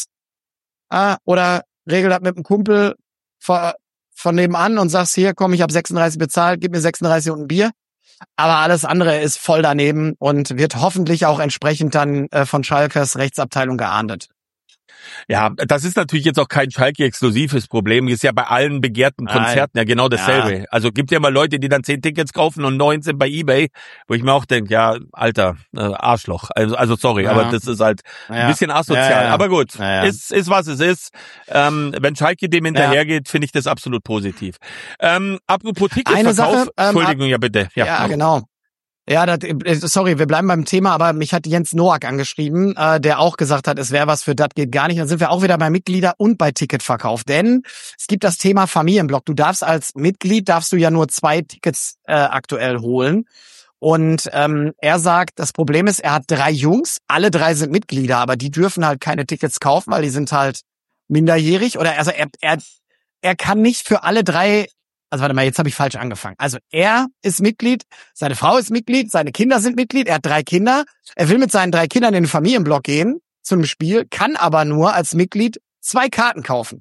Ah, oder regel das mit einem Kumpel von, von nebenan und sagst, hier, komm, ich habe sechsunddreißig bezahlt, gib mir sechsunddreißig und ein Bier. Aber alles andere ist voll daneben und wird hoffentlich auch entsprechend dann äh, von Schalkes Rechtsabteilung geahndet. Ja, das ist natürlich jetzt auch kein Schalke-exklusives Problem. Ist ja bei allen begehrten Konzerten Nein. ja genau dasselbe. Ja. Also gibt ja mal Leute, die dann zehn Tickets kaufen und neun sind bei eBay, wo ich mir auch denke, ja, Alter, äh, Arschloch. Also, also sorry, ja. aber das ist halt ja. ein bisschen asozial. Ja, ja. Aber gut, ja, ja. Ist, ist was es ist. Ähm, wenn Schalke dem hinterhergeht, ja. finde ich das absolut positiv. Ähm, apropos Ticketverkauf. Eine Sache, ähm, Entschuldigung, ja bitte. Ja, ja genau. Ja, das, sorry, wir bleiben beim Thema, aber mich hat Jens Noack angeschrieben, äh, der auch gesagt hat, es wäre was für Das geht gar nicht. Dann sind wir auch wieder bei Mitglieder und bei Ticketverkauf, denn es gibt das Thema Familienblock. Du darfst als Mitglied, darfst du ja nur zwei Tickets äh, aktuell holen. Und ähm, er sagt, das Problem ist, er hat drei Jungs, alle drei sind Mitglieder, aber die dürfen halt keine Tickets kaufen, weil die sind halt minderjährig. Oder also er, er, er kann nicht für alle drei... Also warte mal, jetzt habe ich falsch angefangen. Also er ist Mitglied, seine Frau ist Mitglied, seine Kinder sind Mitglied, er hat drei Kinder. Er will mit seinen drei Kindern in den Familienblock gehen zu einem Spiel, kann aber nur als Mitglied zwei Karten kaufen.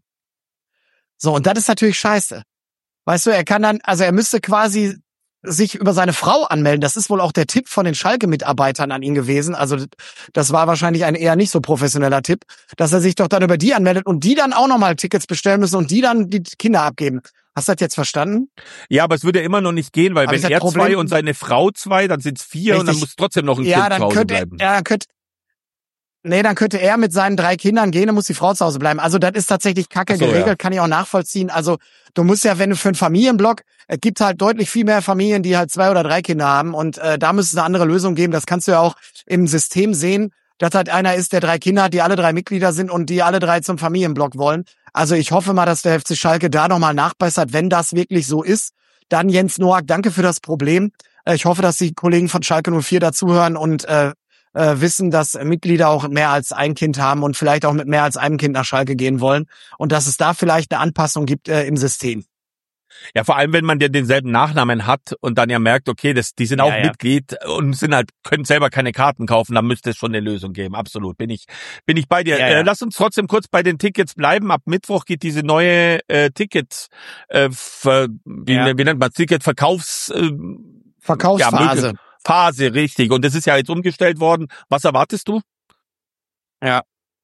So, und das ist natürlich scheiße. Weißt du, er kann dann, also er müsste quasi sich über seine Frau anmelden. Das ist wohl auch der Tipp von den Schalke-Mitarbeitern an ihn gewesen. Also das war wahrscheinlich ein eher nicht so professioneller Tipp, dass er sich doch dann über die anmeldet und die dann auch nochmal Tickets bestellen müssen und die dann die Kinder abgeben. Hast du das jetzt verstanden? Ja, aber es würde ja immer noch nicht gehen, weil aber wenn er Problem, zwei und seine Frau zwei, dann sind es vier richtig. Und dann muss trotzdem noch ein ja, Kind dann zu Hause könnte, bleiben. Ja, dann könnte, nee, dann könnte er mit seinen drei Kindern gehen, dann muss die Frau zu Hause bleiben. Also das ist tatsächlich kacke so, geregelt, ja. Kann ich auch nachvollziehen. Also du musst ja, wenn du für einen Familienblock, es gibt halt deutlich viel mehr Familien, die halt zwei oder drei Kinder haben und äh, da müsste es eine andere Lösung geben. Das kannst du ja auch im System sehen, dass halt einer ist, der drei Kinder hat, die alle drei Mitglieder sind und die alle drei zum Familienblock wollen. Also ich hoffe mal, dass der F C Schalke da nochmal nachbessert, wenn das wirklich so ist. Dann Jens Noack, danke für das Problem. Ich hoffe, dass die Kollegen von Schalke null vier dazuhören und äh, äh, wissen, dass Mitglieder auch mehr als ein Kind haben und vielleicht auch mit mehr als einem Kind nach Schalke gehen wollen und dass es da vielleicht eine Anpassung gibt äh, im System. Ja, vor allem, wenn man ja denselben Nachnamen hat und dann ja merkt, okay, das, die sind Ja, auch ja. Mitglied und sind halt, können selber keine Karten kaufen, dann müsste es schon eine Lösung geben. Absolut, bin ich, bin ich bei dir. Ja, ja. Äh, lass uns trotzdem kurz bei den Tickets bleiben. Ab Mittwoch geht diese neue äh, Ticket, äh, ver, wie, Ja. wie nennt man Verkaufs, äh, Verkaufsphase. Ja, Phase, richtig. Und das ist ja jetzt umgestellt worden. Was erwartest du? Ja.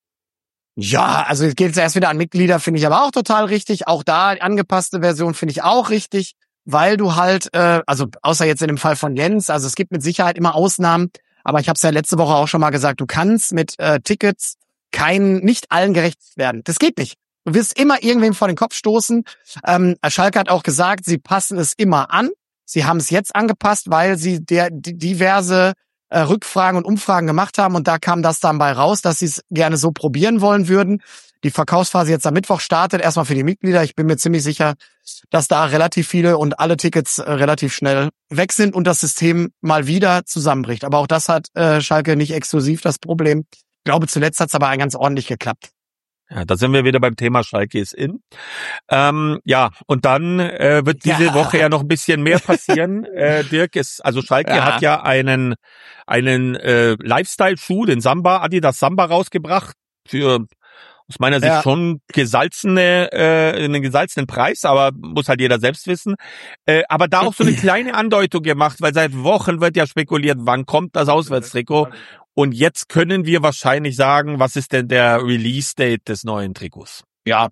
Ja, also es geht jetzt erst wieder an Mitglieder, finde ich aber auch total richtig. Auch da angepasste Version finde ich auch richtig, weil du halt, äh, also außer jetzt in dem Fall von Jens, also es gibt mit Sicherheit immer Ausnahmen, aber ich habe es ja letzte Woche auch schon mal gesagt, du kannst mit äh, Tickets keinen, nicht allen gerecht werden. Das geht nicht. Du wirst immer irgendwem vor den Kopf stoßen. Ähm, Schalke hat auch gesagt, sie passen es immer an. Sie haben es jetzt angepasst, weil sie der die, diverse äh, Rückfragen und Umfragen gemacht haben und da kam das dann bei raus, dass sie es gerne so probieren wollen würden. Die Verkaufsphase jetzt am Mittwoch startet, erstmal für die Mitglieder. Ich bin mir ziemlich sicher, dass da relativ viele und alle Tickets äh, relativ schnell weg sind und das System mal wieder zusammenbricht. Aber auch das hat äh, Schalke nicht exklusiv das Problem. Ich glaube, zuletzt hat es aber ganz ordentlich geklappt. Ja, da sind wir wieder beim Thema Schalke ist in. Ähm, ja, und dann äh, wird diese Ja. Woche ja noch ein bisschen mehr passieren. äh, Dirk ist, also Schalke Ja. hat ja einen einen äh, Lifestyle-Schuh, den Samba, Adidas Samba rausgebracht für aus meiner Sicht Ja. schon gesalzene, äh, einen gesalzenen Preis, aber muss halt jeder selbst wissen. Äh, aber da auch so eine kleine Andeutung gemacht, weil seit Wochen wird ja spekuliert, wann kommt das Auswärtstrikot. Und jetzt können wir wahrscheinlich sagen, was ist denn der Release-Date des neuen Trikots? Ja.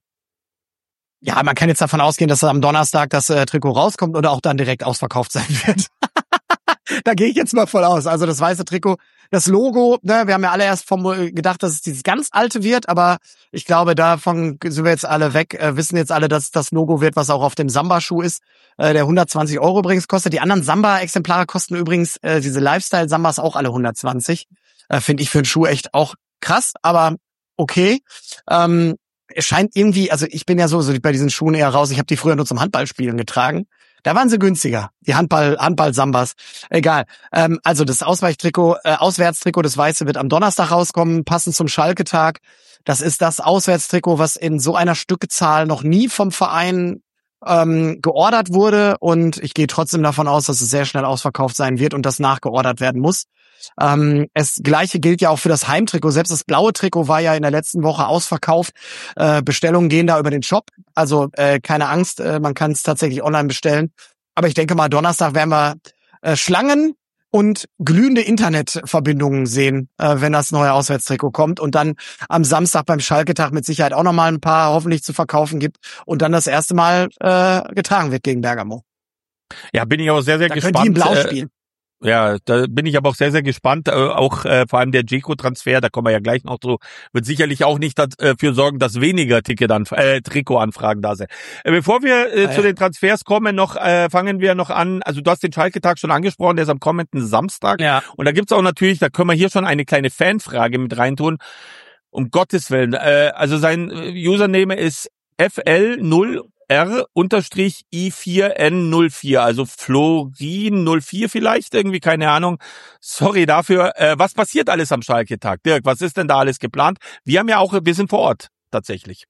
Ja, man kann jetzt davon ausgehen, dass am Donnerstag das äh, Trikot rauskommt oder auch dann direkt ausverkauft sein wird. Da gehe ich jetzt mal voll aus. Also das weiße Trikot, das Logo, ne, wir haben ja alle erst vom, gedacht, dass es dieses ganz alte wird, aber ich glaube, davon sind wir jetzt alle weg, äh, wissen jetzt alle, dass das Logo wird, was auch auf dem Samba-Schuh ist, äh, der hundertzwanzig Euro übrigens kostet. Die anderen Samba-Exemplare kosten übrigens, äh, diese Lifestyle-Sambas auch alle hundertzwanzig. Äh, Finde ich für einen Schuh echt auch krass, aber okay. Ähm, es scheint irgendwie, also ich bin ja so, so bei diesen Schuhen eher raus, ich habe die früher nur zum Handballspielen getragen. Da waren sie günstiger, die Handball, Handball-Sambas. Egal. Ähm, also das Ausweichtrikot, äh, Auswärtstrikot, das Weiße wird am Donnerstag rauskommen, passend zum Schalke-Tag. Das ist das Auswärtstrikot, was in so einer Stückezahl noch nie vom Verein ähm, geordert wurde. Und ich gehe trotzdem davon aus, dass es sehr schnell ausverkauft sein wird und das nachgeordert werden muss. Ähm, das Gleiche gilt ja auch für das Heimtrikot. Selbst das blaue Trikot war ja in der letzten Woche ausverkauft. Äh, Bestellungen gehen da über den Shop. Also äh, keine Angst, äh, man kann es tatsächlich online bestellen. Aber ich denke mal, Donnerstag werden wir äh, Schlangen und glühende Internetverbindungen sehen, äh, wenn das neue Auswärtstrikot kommt. Und dann am Samstag beim Schalke-Tag mit Sicherheit auch nochmal ein paar hoffentlich zu verkaufen gibt. Und dann das erste Mal äh, getragen wird gegen Bergamo. Ja, bin ich auch sehr, sehr Da gespannt. können die in Blau äh, spielen. Ja, da bin ich aber auch sehr, sehr gespannt. Äh, auch äh, vor allem der Dzeko-Transfer, da kommen wir ja gleich noch zu, wird sicherlich auch nicht dafür sorgen, dass weniger Ticket äh, Trikotanfragen da sind. Äh, bevor wir äh, Ah, ja. zu den Transfers kommen, noch äh, fangen wir noch an. Also du hast den Schalke-Tag schon angesprochen, der ist am kommenden Samstag. Ja. Und da gibt's auch natürlich, da können wir hier schon eine kleine Fanfrage mit reintun. Um Gottes Willen. Äh, also sein äh, Username ist F L null R unterstrich I vier N null vier, also Florin null vier vielleicht, irgendwie, keine Ahnung. Sorry dafür. Äh, was passiert alles am Schalke-Tag? Dirk, was ist denn da alles geplant? Wir haben ja auch, wir sind vor Ort, tatsächlich.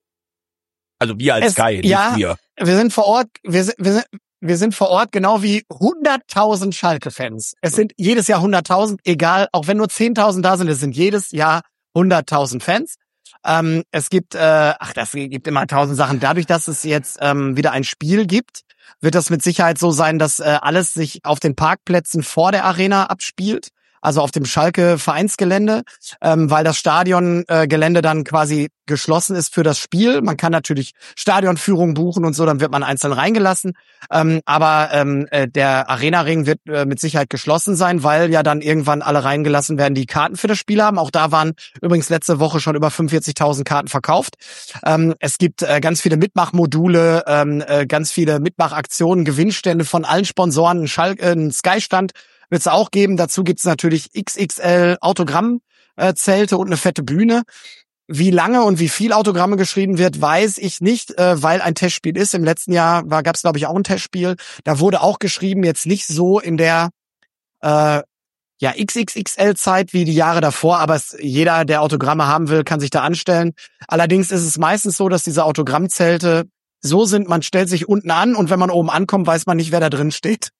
Also wir als Es- Sky, nicht ja. wir. Wir sind vor Ort, wir sind, wir sind, wir sind vor Ort genau wie hunderttausend Schalke-Fans. Es sind jedes Jahr hunderttausend, egal, auch wenn nur zehntausend da sind, es sind jedes Jahr hunderttausend Fans. Ähm, es gibt, äh, ach, das gibt immer tausend Sachen. Dadurch, dass es jetzt ähm, wieder ein Spiel gibt, wird das mit Sicherheit so sein, dass äh, alles sich auf den Parkplätzen vor der Arena abspielt. Also auf dem Schalke-Vereinsgelände, ähm, weil das Stadiongelände äh, dann quasi geschlossen ist für das Spiel. Man kann natürlich Stadionführung buchen und so, dann wird man einzeln reingelassen. Ähm, aber ähm, äh, der Arena-Ring wird äh, mit Sicherheit geschlossen sein, weil ja dann irgendwann alle reingelassen werden, die Karten für das Spiel haben. Auch da waren übrigens letzte Woche schon über fünfundvierzigtausend Karten verkauft. Ähm, es gibt äh, ganz viele Mitmachmodule, ähm, äh, ganz viele Mitmachaktionen, Gewinnstände von allen Sponsoren, ein, Schalke, äh, ein Sky-Stand wird es auch geben. Dazu gibt's natürlich X X L Autogrammzelte und eine fette Bühne. Wie lange und wie viel Autogramme geschrieben wird, weiß ich nicht, äh, weil ein Testspiel ist. Im letzten Jahr war gab's glaube ich auch ein Testspiel. Da wurde auch geschrieben, jetzt nicht so in der äh, ja X X X L-Zeit wie die Jahre davor, aber es, jeder, der Autogramme haben will, kann sich da anstellen. Allerdings ist es meistens so, dass diese Autogrammzelte so sind, man stellt sich unten an und wenn man oben ankommt, weiß man nicht, wer da drin steht.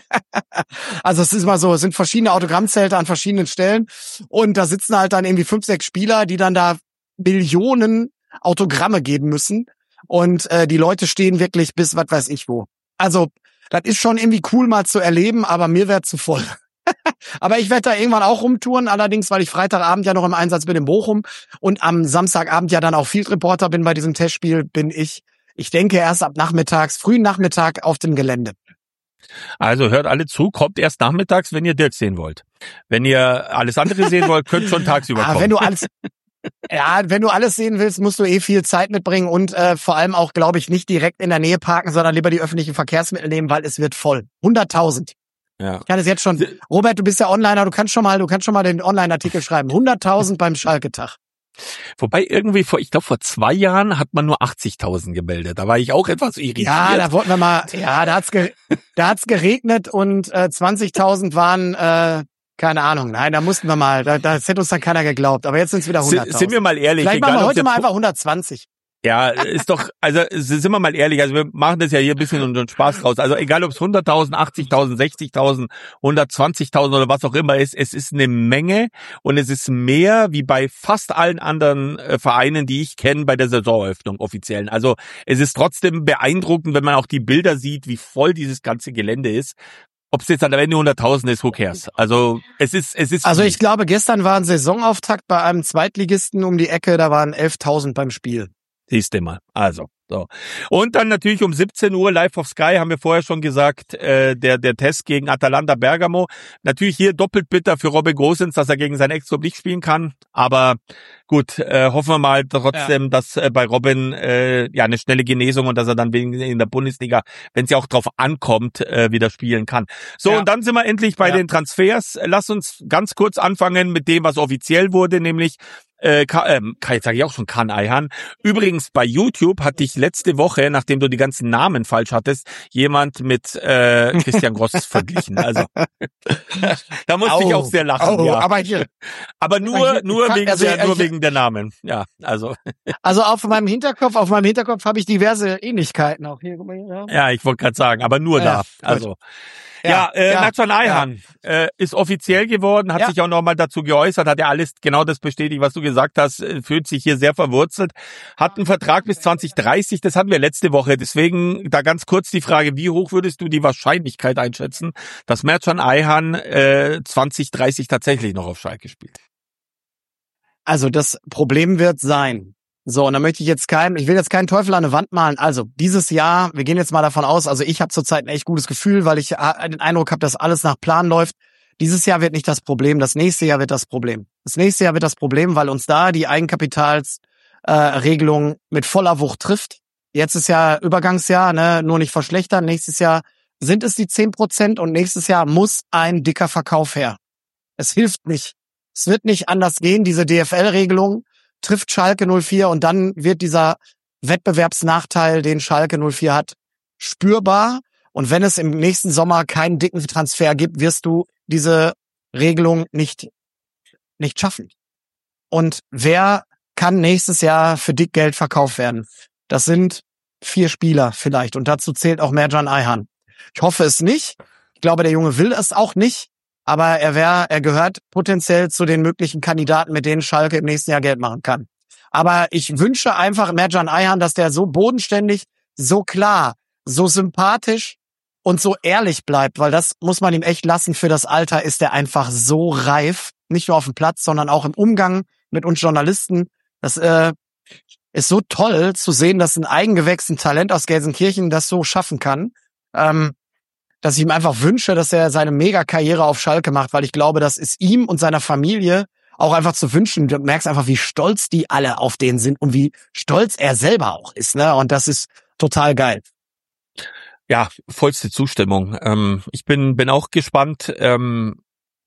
Also es ist mal so, es sind verschiedene Autogrammzelte an verschiedenen Stellen und da sitzen halt dann irgendwie fünf, sechs Spieler, die dann da Millionen Autogramme geben müssen und äh, die Leute stehen wirklich bis was weiß ich wo. Also das ist schon irgendwie cool mal zu erleben, aber mir wäre zu voll. Aber ich werde da irgendwann auch rumtouren, allerdings, weil ich Freitagabend ja noch im Einsatz bin in Bochum und am Samstagabend ja dann auch Field Reporter bin bei diesem Testspiel, bin ich, ich denke erst ab nachmittags, frühen Nachmittag auf dem Gelände. Also hört alle zu, kommt erst nachmittags, wenn ihr Dirk sehen wollt. Wenn ihr alles andere sehen wollt, könnt schon tagsüber kommen. Ah, wenn du alles, ja, wenn du alles sehen willst, musst du eh viel Zeit mitbringen und äh, vor allem auch, glaube ich, nicht direkt in der Nähe parken, sondern lieber die öffentlichen Verkehrsmittel nehmen, weil es wird voll. hunderttausend. Ja. Ich kann es jetzt schon. Robert, du bist ja Onliner, du kannst schon mal, du kannst schon mal den Online-Artikel schreiben. hunderttausend beim Schalke-Tag. Wobei irgendwie vor, ich glaube vor zwei Jahren hat man nur achtzigtausend gemeldet. Da war ich auch etwas irritiert. Ja, da wollten wir mal, ja, da hat's, ge, da hat's geregnet und äh, zwanzigtausend waren, äh, keine Ahnung, nein, da mussten wir mal, da, das hätte uns dann keiner geglaubt. Aber jetzt sind es wieder hunderttausend. Sind wir mal ehrlich. Vielleicht machen wir heute mal einfach hundertzwanzig. Ja, ist doch, also sind wir mal ehrlich, also wir machen das ja hier ein bisschen unseren Spaß draus. Also egal, ob es hunderttausend, achtzigtausend, sechzigtausend, hundertzwanzigtausend oder was auch immer ist, es ist eine Menge und es ist mehr wie bei fast allen anderen äh, Vereinen, die ich kenne, bei der Saisoneröffnung offiziellen. Also es ist trotzdem beeindruckend, wenn man auch die Bilder sieht, wie voll dieses ganze Gelände ist. Ob es jetzt am Ende hunderttausend ist, who cares? Also es ist, es ist. Also ich glaube, gestern war ein Saisonauftakt bei einem Zweitligisten um die Ecke, da waren elftausend beim Spiel. Siehst du mal. Also, so. Und dann natürlich um siebzehn Uhr live auf Sky, haben wir vorher schon gesagt, äh, der der Test gegen Atalanta Bergamo. Natürlich hier doppelt bitter für Robin Gosens, dass er gegen seinen Ex-Club nicht spielen kann. Aber gut, äh, hoffen wir mal trotzdem, ja. dass äh, bei Robin äh, ja eine schnelle Genesung und dass er dann in der Bundesliga, wenn es ja auch drauf ankommt, äh, wieder spielen kann. So, ja. Und dann sind wir endlich bei ja. den Transfers. Lass uns ganz kurz anfangen mit dem, was offiziell wurde, nämlich Äh, Ka- äh, jetzt sage ich auch schon Can Ayhan. Übrigens, bei YouTube hatte ich letzte Woche, nachdem du die ganzen Namen falsch hattest, jemand mit äh, Christian Gross verglichen. Also da musste oh, ich auch sehr lachen. Oh, ja. Aber hier, aber nur hier, nur kann, wegen also, der, nur also, wegen der Namen. Ja, also also auf meinem Hinterkopf, auf meinem Hinterkopf habe ich diverse Ähnlichkeiten auch hier. Guck mal hier. Ja, ich wollte gerade sagen, aber nur ja, da. Also Ja, ja, äh, ja, Mertcan Ayhan ja. äh, ist offiziell geworden, hat ja. sich auch nochmal dazu geäußert, hat ja alles genau das bestätigt, was du gesagt hast, äh, fühlt sich hier sehr verwurzelt, hat einen Vertrag bis zwanzig dreißig, das hatten wir letzte Woche, deswegen da ganz kurz die Frage, wie hoch würdest du die Wahrscheinlichkeit einschätzen, dass Mertcan Ayhan äh, zwanzig dreißig tatsächlich noch auf Schalke spielt? Also das Problem wird sein, so, und da möchte ich jetzt kein, ich will jetzt keinen Teufel an eine Wand malen. Also dieses Jahr, wir gehen jetzt mal davon aus, also ich habe zurzeit ein echt gutes Gefühl, weil ich den Eindruck habe, dass alles nach Plan läuft. Dieses Jahr wird nicht das Problem, das nächste Jahr wird das Problem. Das nächste Jahr wird das Problem, weil uns da die Eigenkapitalsregelung äh, mit voller Wucht trifft. Jetzt ist ja Übergangsjahr, ne, nur nicht verschlechtern. Nächstes Jahr sind es die zehn Prozent und nächstes Jahr muss ein dicker Verkauf her. Es hilft nicht. Es wird nicht anders gehen, diese D F L-Regelung trifft Schalke null vier und dann wird dieser Wettbewerbsnachteil, den Schalke null vier hat, spürbar. Und wenn es im nächsten Sommer keinen dicken Transfer gibt, wirst du diese Regelung nicht, nicht schaffen. Und wer kann nächstes Jahr für dick Geld verkauft werden? Das sind vier Spieler vielleicht. Und dazu zählt auch Mertcan Ayhan. Ich hoffe es nicht. Ich glaube, der Junge will es auch nicht. Aber er wäre, er gehört potenziell zu den möglichen Kandidaten, mit denen Schalke im nächsten Jahr Geld machen kann. Aber ich wünsche einfach Mertcan Ayhan, dass der so bodenständig, so klar, so sympathisch und so ehrlich bleibt, weil das muss man ihm echt lassen. Für das Alter ist er einfach so reif, nicht nur auf dem Platz, sondern auch im Umgang mit uns Journalisten. Das äh, ist so toll zu sehen, dass ein Eigengewächs, ein Talent aus Gelsenkirchen das so schaffen kann. Ähm, dass ich ihm einfach wünsche, dass er seine Mega-Karriere auf Schalke macht, weil ich glaube, das ist ihm und seiner Familie auch einfach zu wünschen. Du merkst einfach, wie stolz die alle auf den sind und wie stolz er selber auch ist, ne? Und das ist total geil. Ja, vollste Zustimmung. Ähm, ich bin bin auch gespannt. Ähm,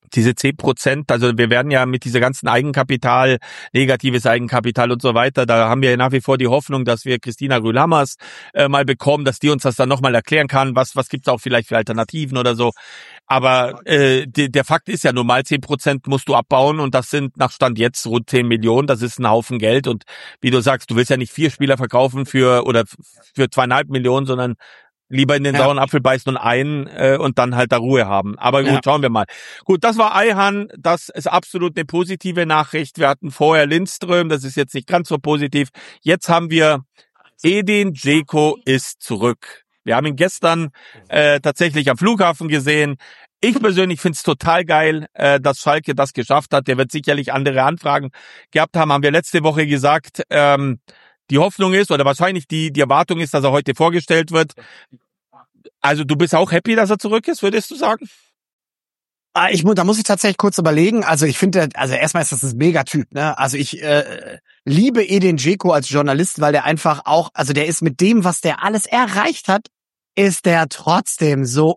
diese zehn Prozent, also wir werden ja mit dieser ganzen Eigenkapital, negatives Eigenkapital und so weiter, da haben wir ja nach wie vor die Hoffnung, dass wir Christina Rühl-Hammers äh, mal bekommen, dass die uns das dann nochmal erklären kann, was was gibt's auch vielleicht für Alternativen oder so. Aber äh, die, der Fakt ist ja, nun mal zehn Prozent musst du abbauen und das sind nach Stand jetzt rund zehn Millionen, das ist ein Haufen Geld und wie du sagst, du willst ja nicht vier Spieler verkaufen für oder für zweieinhalb Millionen, sondern lieber in den Ja. sauren Apfel beißen und ein äh, und dann halt da Ruhe haben. Aber gut, Ja. schauen wir mal. Gut, das war Ayhan. Das ist absolut eine positive Nachricht. Wir hatten vorher Lindström. Das ist jetzt nicht ganz so positiv. Jetzt haben wir Edin Dzeko ist zurück. Wir haben ihn gestern äh, tatsächlich am Flughafen gesehen. Ich persönlich finde es total geil, äh, dass Schalke das geschafft hat. Der wird sicherlich andere Anfragen gehabt haben. Haben wir letzte Woche gesagt, ähm, die Hoffnung ist, oder wahrscheinlich die, die Erwartung ist, dass er heute vorgestellt wird. Also du bist auch happy, dass er zurück ist, würdest du sagen? Ah, ich muss, da muss ich tatsächlich kurz überlegen. Also ich finde, also erstmal ist das ein Megatyp, ne? Also ich äh, liebe Edin Dzeko als Journalist, weil der einfach auch, also der ist mit dem, was der alles erreicht hat, ist der trotzdem so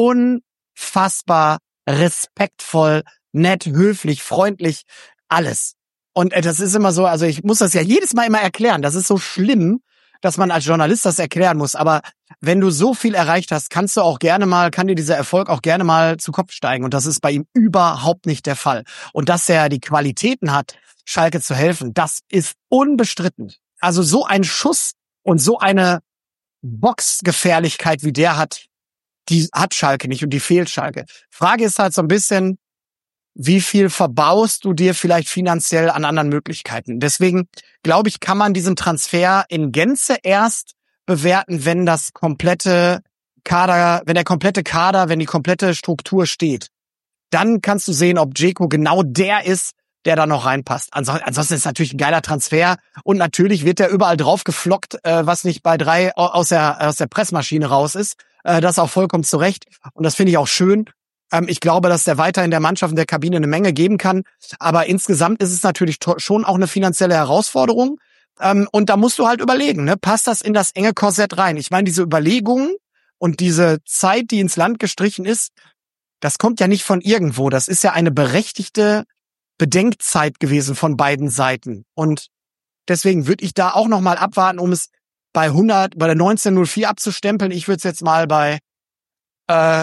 unfassbar respektvoll, nett, höflich, freundlich, alles. Und äh, das ist immer so, also ich muss das ja jedes Mal immer erklären. Das ist so schlimm, dass man als Journalist das erklären muss. Aber wenn du so viel erreicht hast, kannst du auch gerne mal, kann dir dieser Erfolg auch gerne mal zu Kopf steigen. Und das ist bei ihm überhaupt nicht der Fall. Und dass er die Qualitäten hat, Schalke zu helfen, das ist unbestritten. Also so ein Schuss und so eine Boxgefährlichkeit, wie der hat, die hat Schalke nicht und die fehlt Schalke. Frage ist halt so ein bisschen, wie viel verbaust du dir vielleicht finanziell an anderen Möglichkeiten? Deswegen, glaube ich, kann man diesen Transfer in Gänze erst bewerten, wenn das komplette Kader, wenn der komplette Kader, wenn die komplette Struktur steht. Dann kannst du sehen, ob Dzeko genau der ist, der da noch reinpasst. Ansonsten ist es natürlich ein geiler Transfer und natürlich wird der überall drauf geflockt, äh, was nicht bei drei aus der aus der Pressmaschine raus ist. Äh, das auch vollkommen zu Recht und das finde ich auch schön. Ich glaube, dass der weiter in der Mannschaft, in der Kabine eine Menge geben kann. Aber insgesamt ist es natürlich schon auch eine finanzielle Herausforderung. Und da musst du halt überlegen, ne? Passt das in das enge Korsett rein? Ich meine, diese Überlegungen und diese Zeit, die ins Land gestrichen ist, das kommt ja nicht von irgendwo. Das ist ja eine berechtigte Bedenkzeit gewesen von beiden Seiten. Und deswegen würde ich da auch nochmal abwarten, um es bei hundert, bei der neunzehn null vier abzustempeln. Ich würde es jetzt mal bei äh,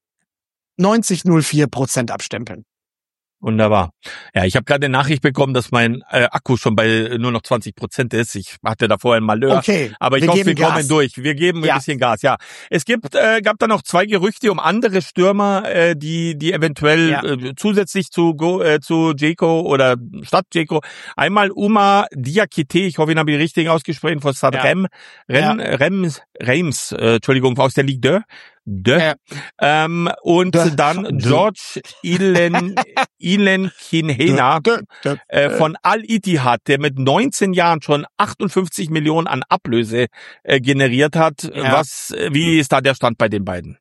neunzig Komma null vier Prozent abstempeln. Wunderbar. Ja, ich habe gerade eine Nachricht bekommen, dass mein äh, Akku schon bei nur noch zwanzig Prozent ist. Ich hatte da vorher ein Malheur. Okay, aber ich wir hoffe, geben wir kommen Gas. durch. Wir geben Ja. ein bisschen Gas, ja. Es gibt, äh, gab da noch zwei Gerüchte um andere Stürmer, äh, die die eventuell Ja. äh, zusätzlich zu Go, äh, zu Dzeko oder statt Dzeko. Einmal Uma Diakite, ich hoffe, ich habe ihn richtig ausgesprochen, von Stade Ja. Rem, Rem, Ja. Reims, Reims, äh, Entschuldigung, aus der Ligue deux. De. Ja. Ähm, und De. dann De. George Ilen, Ilen Kinhena äh, von Al-Ittihad, der mit neunzehn Jahren schon achtundfünfzig Millionen an Ablöse äh, generiert hat. Ja. Was, wie ist da der Stand bei den beiden?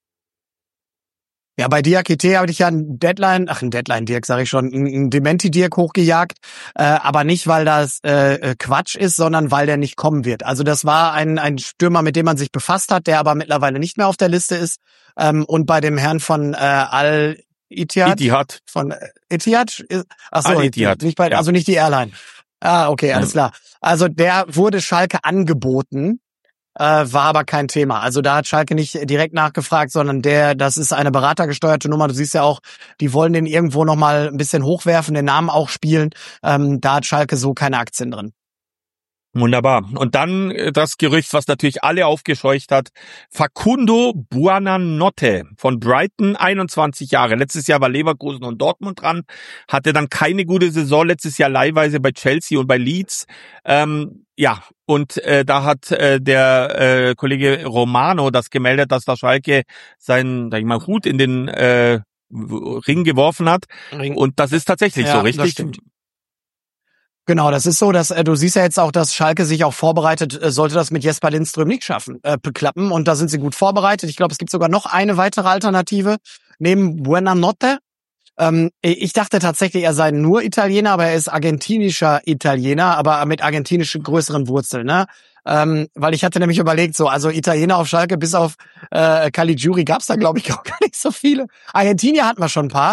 Ja, bei Diakite habe ich ja ein Deadline, ach ein Deadline-Dirk, sage ich schon, ein Dementi-Dirk hochgejagt, äh, aber nicht, weil das äh, Quatsch ist, sondern weil der nicht kommen wird. Also das war ein ein Stürmer, mit dem man sich befasst hat, der aber mittlerweile nicht mehr auf der Liste ist. Ähm, und bei dem Herrn von äh, Al-Ittihad, Ittihad. von äh, Ittihad, ach so, Al-Ittihad, nicht bei, ja. also nicht die Airline. Ah, okay, alles Ja. klar. Also der wurde Schalke angeboten. Äh, war aber kein Thema. Also da hat Schalke nicht direkt nachgefragt, sondern der, das ist eine beratergesteuerte Nummer. Du siehst ja auch, die wollen den irgendwo nochmal ein bisschen hochwerfen, den Namen auch spielen. Ähm, da hat Schalke so keine Aktien drin. Wunderbar. Und dann äh, das Gerücht, was natürlich alle aufgescheucht hat. Facundo Buonanotte von Brighton, einundzwanzig Jahre. Letztes Jahr war Leverkusen und Dortmund dran. Hatte dann keine gute Saison. Letztes Jahr leihweise bei Chelsea und bei Leeds. Ähm, ja, und äh, da hat äh, der äh, Kollege Romano das gemeldet, dass da Schalke seinen, sag ich mal, Hut in den äh, Ring geworfen hat. Und das ist tatsächlich Ja, so, das richtig? stimmt. Genau, das ist so, dass äh, du siehst ja jetzt auch, dass Schalke sich auch vorbereitet, äh, sollte das mit Jesper Lindström nicht schaffen, äh, klappen. Und da sind sie gut vorbereitet. Ich glaube, es gibt sogar noch eine weitere Alternative neben Buonanotte. Ähm, ich dachte tatsächlich, er sei nur Italiener, aber er ist argentinischer Italiener, aber mit argentinischen größeren Wurzeln, ne? Ähm, weil ich hatte nämlich überlegt, so, also Italiener auf Schalke, bis auf äh, Caligiuri gab's da, glaube ich, auch gar nicht so viele. Argentinier hatten wir schon ein paar.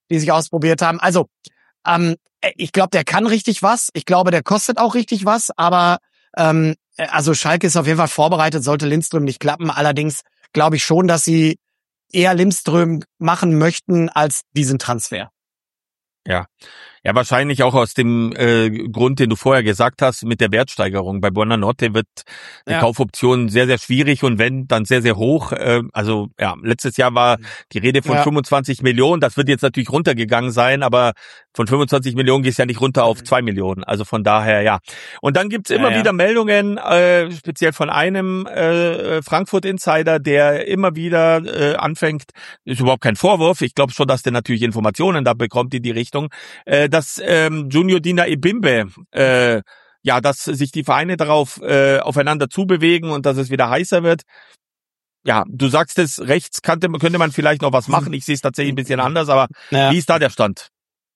die sich ausprobiert haben. Also, ähm, ich glaube, der kann richtig was. Ich glaube, der kostet auch richtig was. Aber ähm, also Schalke ist auf jeden Fall vorbereitet, sollte Lindström nicht klappen. Allerdings glaube ich schon, dass sie eher Lindström machen möchten als diesen Transfer. Ja. Ja, wahrscheinlich auch aus dem äh, Grund, den du vorher gesagt hast, mit der Wertsteigerung. Bei Buonanotte wird die ja. Kaufoption sehr, sehr schwierig und wenn, dann sehr, sehr hoch. Äh, also ja, letztes Jahr war die Rede von ja. fünfundzwanzig Millionen. Das wird jetzt natürlich runtergegangen sein, aber von fünfundzwanzig Millionen geht es ja nicht runter auf zwei Millionen. Also von daher, ja. Und dann gibt's immer ja, ja. wieder Meldungen, äh, speziell von einem äh, Frankfurt-Insider, der immer wieder äh, anfängt, ist überhaupt kein Vorwurf. Ich glaube schon, dass der natürlich Informationen da bekommt in die Richtung, äh, dass ähm, Junior Dina Ebimbe, äh, ja, dass sich die Vereine darauf äh, aufeinander zubewegen und dass es wieder heißer wird. Ja, du sagst es, rechts könnte, könnte man vielleicht noch was machen. Ich sehe es tatsächlich ein bisschen anders, aber ja. Wie ist da der Stand?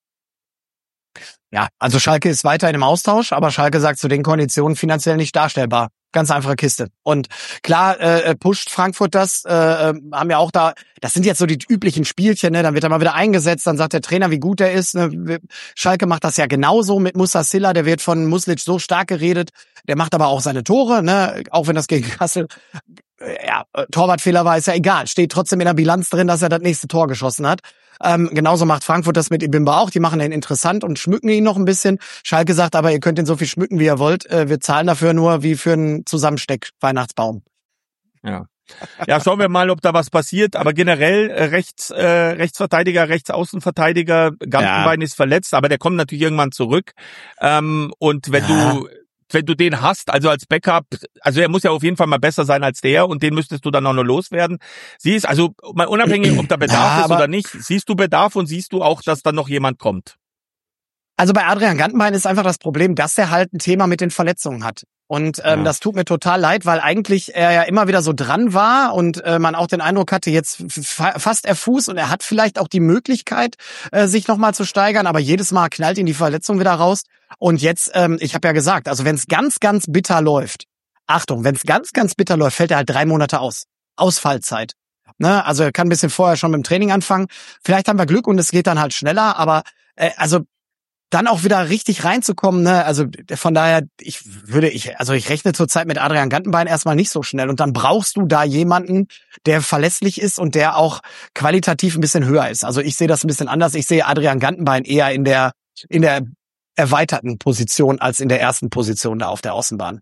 Ja, also Schalke ist weiterhin im Austausch, aber Schalke sagt zu den Konditionen finanziell nicht darstellbar. Ganz einfache Kiste. Und klar äh, pusht Frankfurt das, äh, haben ja auch da, das sind jetzt so die üblichen Spielchen, ne? Dann wird er mal wieder eingesetzt, dann sagt der Trainer, wie gut er ist. Ne? Schalke macht das ja genauso mit Musa Silla, der wird von Muslic so stark geredet, der macht aber auch seine Tore, ne? Auch wenn das gegen Kassel, äh, ja, Torwartfehler war, ist ja egal, steht trotzdem in der Bilanz drin, dass er das nächste Tor geschossen hat. Ähm, genauso macht Frankfurt das mit Ebimbe auch. Die machen ihn interessant und schmücken ihn noch ein bisschen. Schalke sagt aber, ihr könnt ihn so viel schmücken, wie ihr wollt. Äh, wir zahlen dafür nur wie für einen Zusammensteck-Weihnachtsbaum. Ja. Ja, schauen wir mal, ob da was passiert. Aber generell äh, Rechts, äh, Rechtsverteidiger, Rechtsaußenverteidiger, Gantenbein ja. ist verletzt, aber der kommt natürlich irgendwann zurück. Ähm, und wenn ja. du wenn du den hast, also als Backup, also er muss ja auf jeden Fall mal besser sein als der und den müsstest du dann auch noch loswerden. Siehst, also mal unabhängig, ob da Bedarf ja, ist oder nicht, siehst du Bedarf und siehst du auch, dass dann noch jemand kommt? Also bei Adrian Gantenbein ist einfach das Problem, dass er halt ein Thema mit den Verletzungen hat. Und ähm, ja. das tut mir total leid, weil eigentlich er ja immer wieder so dran war und äh, man auch den Eindruck hatte, jetzt fa- fast er Fuß und er hat vielleicht auch die Möglichkeit, äh, sich nochmal zu steigern, aber jedes Mal knallt ihn die Verletzung wieder raus. Und jetzt, ähm, ich habe ja gesagt, also wenn es ganz, ganz bitter läuft, Achtung, wenn es ganz, ganz bitter läuft, fällt er halt drei Monate aus. Ausfallzeit. Ne? Also er kann ein bisschen vorher schon mit dem Training anfangen. Vielleicht haben wir Glück und es geht dann halt schneller, aber äh, also dann auch wieder richtig reinzukommen, ne? Also von daher, ich würde, ich, also ich rechne zurzeit mit Adrian Gantenbein erstmal nicht so schnell und dann brauchst du da jemanden, der verlässlich ist und der auch qualitativ ein bisschen höher ist. Also ich sehe das ein bisschen anders. Ich sehe Adrian Gantenbein eher in der in der erweiterten Position als in der ersten Position da auf der Außenbahn.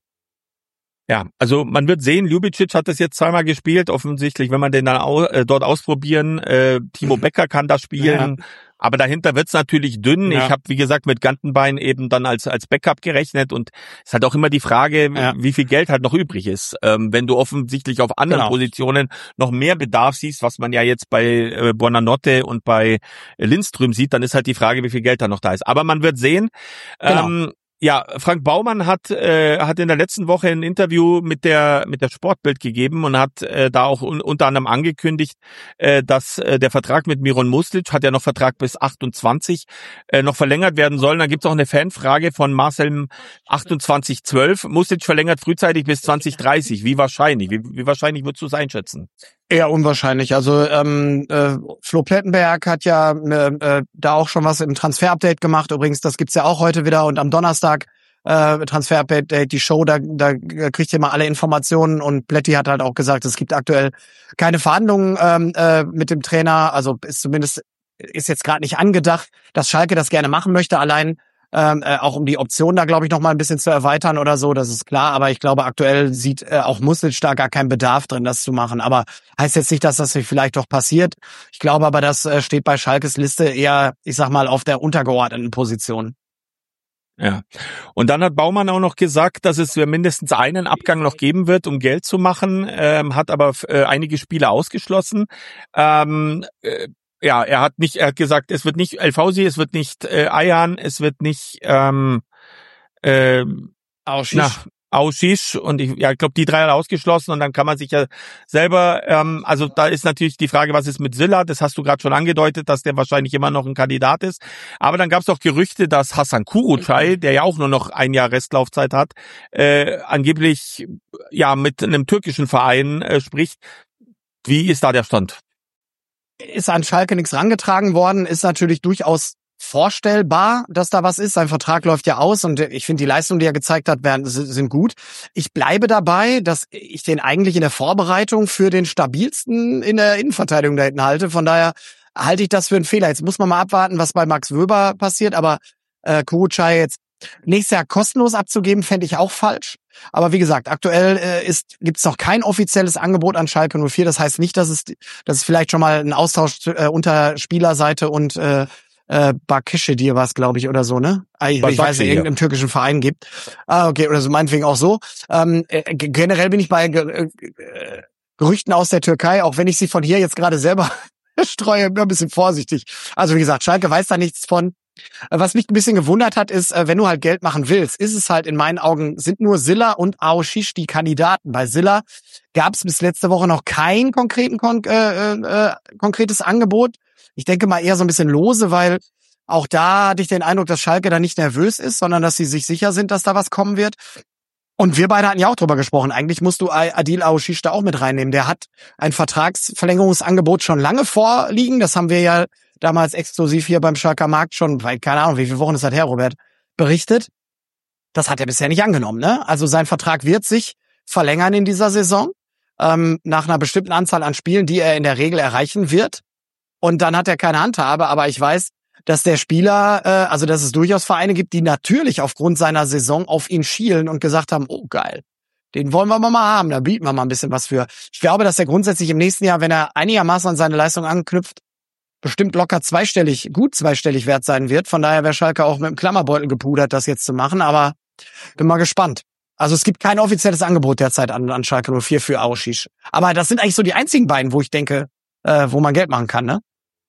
Ja, also man wird sehen, Ljubicic hat das jetzt zweimal gespielt, offensichtlich, wenn man den dann au, äh, dort ausprobieren, äh, Timo Becker kann da spielen, ja. Aber dahinter wird's natürlich dünn. Ja. Ich habe, wie gesagt, mit Gantenbein eben dann als als Backup gerechnet und es ist halt auch immer die Frage, ja. wie viel Geld halt noch übrig ist. Ähm, wenn du offensichtlich auf anderen genau. Positionen noch mehr Bedarf siehst, was man ja jetzt bei äh, Buonanotte und bei äh, Lindström sieht, dann ist halt die Frage, wie viel Geld da noch da ist. Aber man wird sehen. Genau. Ähm, Ja, Frank Baumann hat äh, hat in der letzten Woche ein Interview mit der mit der Sportbild gegeben und hat äh, da auch un, unter anderem angekündigt, äh, dass äh, der Vertrag mit Miron Muslic, hat ja noch Vertrag bis achtundzwanzig, äh, noch verlängert werden soll. Dann gibt's auch eine Fanfrage von Marcel achtundzwanzig zwölf. Muslic verlängert frühzeitig bis zwanzig dreißig. Wie wahrscheinlich? Wie, wie wahrscheinlich würdest du es einschätzen? Eher unwahrscheinlich. Also ähm, äh, Flo Plettenberg hat ja äh, da auch schon was im Transfer-Update gemacht. Übrigens, das gibt's ja auch heute wieder und am Donnerstag äh, Transfer-Update, die Show, da, da kriegt ihr mal alle Informationen und Pletti hat halt auch gesagt, es gibt aktuell keine Verhandlungen ähm, äh, mit dem Trainer. Also ist zumindest ist jetzt gerade nicht angedacht, dass Schalke das gerne machen möchte. Allein Ähm, äh, auch um die Option da, glaube ich, noch mal ein bisschen zu erweitern oder so, das ist klar. Aber ich glaube, aktuell sieht äh, auch Muslic da gar keinen Bedarf drin, das zu machen. Aber heißt jetzt nicht, dass das vielleicht doch passiert. Ich glaube aber, das äh, steht bei Schalkes Liste eher, ich sag mal, auf der untergeordneten Position. Ja, und dann hat Baumann auch noch gesagt, dass es mindestens einen Abgang noch geben wird, um Geld zu machen, ähm, hat aber äh, einige Spieler ausgeschlossen. Ähm, äh, Ja, er hat nicht, er hat gesagt, es wird nicht El Fauzi, es wird nicht äh, Ayhan, es wird nicht ähm, äh, Auschisch. Auschisch und ich, ja, ich glaube, die drei hat er ausgeschlossen und dann kann man sich ja selber, ähm, also da ist natürlich die Frage, was ist mit Silla? Das hast du gerade schon angedeutet, dass der wahrscheinlich immer noch ein Kandidat ist. Aber dann gab es auch Gerüchte, dass Hasan Kurucay, der ja auch nur noch ein Jahr Restlaufzeit hat, äh, angeblich ja mit einem türkischen Verein äh, spricht. Wie ist da der Stand? ist an Schalke nichts rangetragen worden, ist natürlich durchaus vorstellbar, dass da was ist. Sein Vertrag läuft ja aus und ich finde, die Leistungen, die er gezeigt hat, werden, sind gut. Ich bleibe dabei, dass ich den eigentlich in der Vorbereitung für den stabilsten in der Innenverteidigung da hinten halte. Von daher halte ich das für einen Fehler. Jetzt muss man mal abwarten, was bei Max Wöber passiert, aber äh, Kurucay jetzt nächstes Jahr kostenlos abzugeben, fände ich auch falsch. Aber wie gesagt, aktuell äh, ist gibt's noch kein offizielles Angebot an Schalke null vier. Das heißt nicht, dass es, dass es vielleicht schon mal einen Austausch äh, unter Spielerseite und äh, Äh, Bakişehir war es, glaube ich, oder so, ne? Ich, ich weiß nicht, irgendeinem türkischen Verein gibt. Ah, okay, oder so meinetwegen auch so. Ähm, äh, generell bin ich bei äh, äh, Gerüchten aus der Türkei, auch wenn ich sie von hier jetzt gerade selber streue, immer ein bisschen vorsichtig. Also wie gesagt, Schalke weiß da nichts von. Was mich ein bisschen gewundert hat, ist, wenn du halt Geld machen willst, ist es halt in meinen Augen, sind nur Silla und Aouchiche die Kandidaten. Bei Silla gab es bis letzte Woche noch kein konkreten, kon- äh, äh, konkretes Angebot. Ich denke mal eher so ein bisschen lose, weil auch da hatte ich den Eindruck, dass Schalke da nicht nervös ist, sondern dass sie sich sicher sind, dass da was kommen wird. Und wir beide hatten ja auch drüber gesprochen. Eigentlich musst du Adil Aouchiche da auch mit reinnehmen. Der hat ein Vertragsverlängerungsangebot schon lange vorliegen. Das haben wir ja damals exklusiv hier beim Schalker Markt schon, weil keine Ahnung, wie viele Wochen ist das her, Robert, berichtet. Das hat er bisher nicht angenommen, ne? Also sein Vertrag wird sich verlängern in dieser Saison, ähm, nach einer bestimmten Anzahl an Spielen, die er in der Regel erreichen wird. Und dann hat er keine Handhabe, aber ich weiß, dass der Spieler, äh, also dass es durchaus Vereine gibt, die natürlich aufgrund seiner Saison auf ihn schielen und gesagt haben, oh geil, den wollen wir mal haben, da bieten wir mal ein bisschen was für. Ich glaube, dass er grundsätzlich im nächsten Jahr, wenn er einigermaßen an seine Leistung anknüpft, bestimmt locker zweistellig, gut zweistellig wert sein wird. Von daher wäre Schalke auch mit dem Klammerbeutel gepudert, das jetzt zu machen, aber bin mal gespannt. Also es gibt kein offizielles Angebot derzeit an, an Schalke null vier für Aouchiche. Aber das sind eigentlich so die einzigen beiden, wo ich denke, äh, wo man Geld machen kann, ne?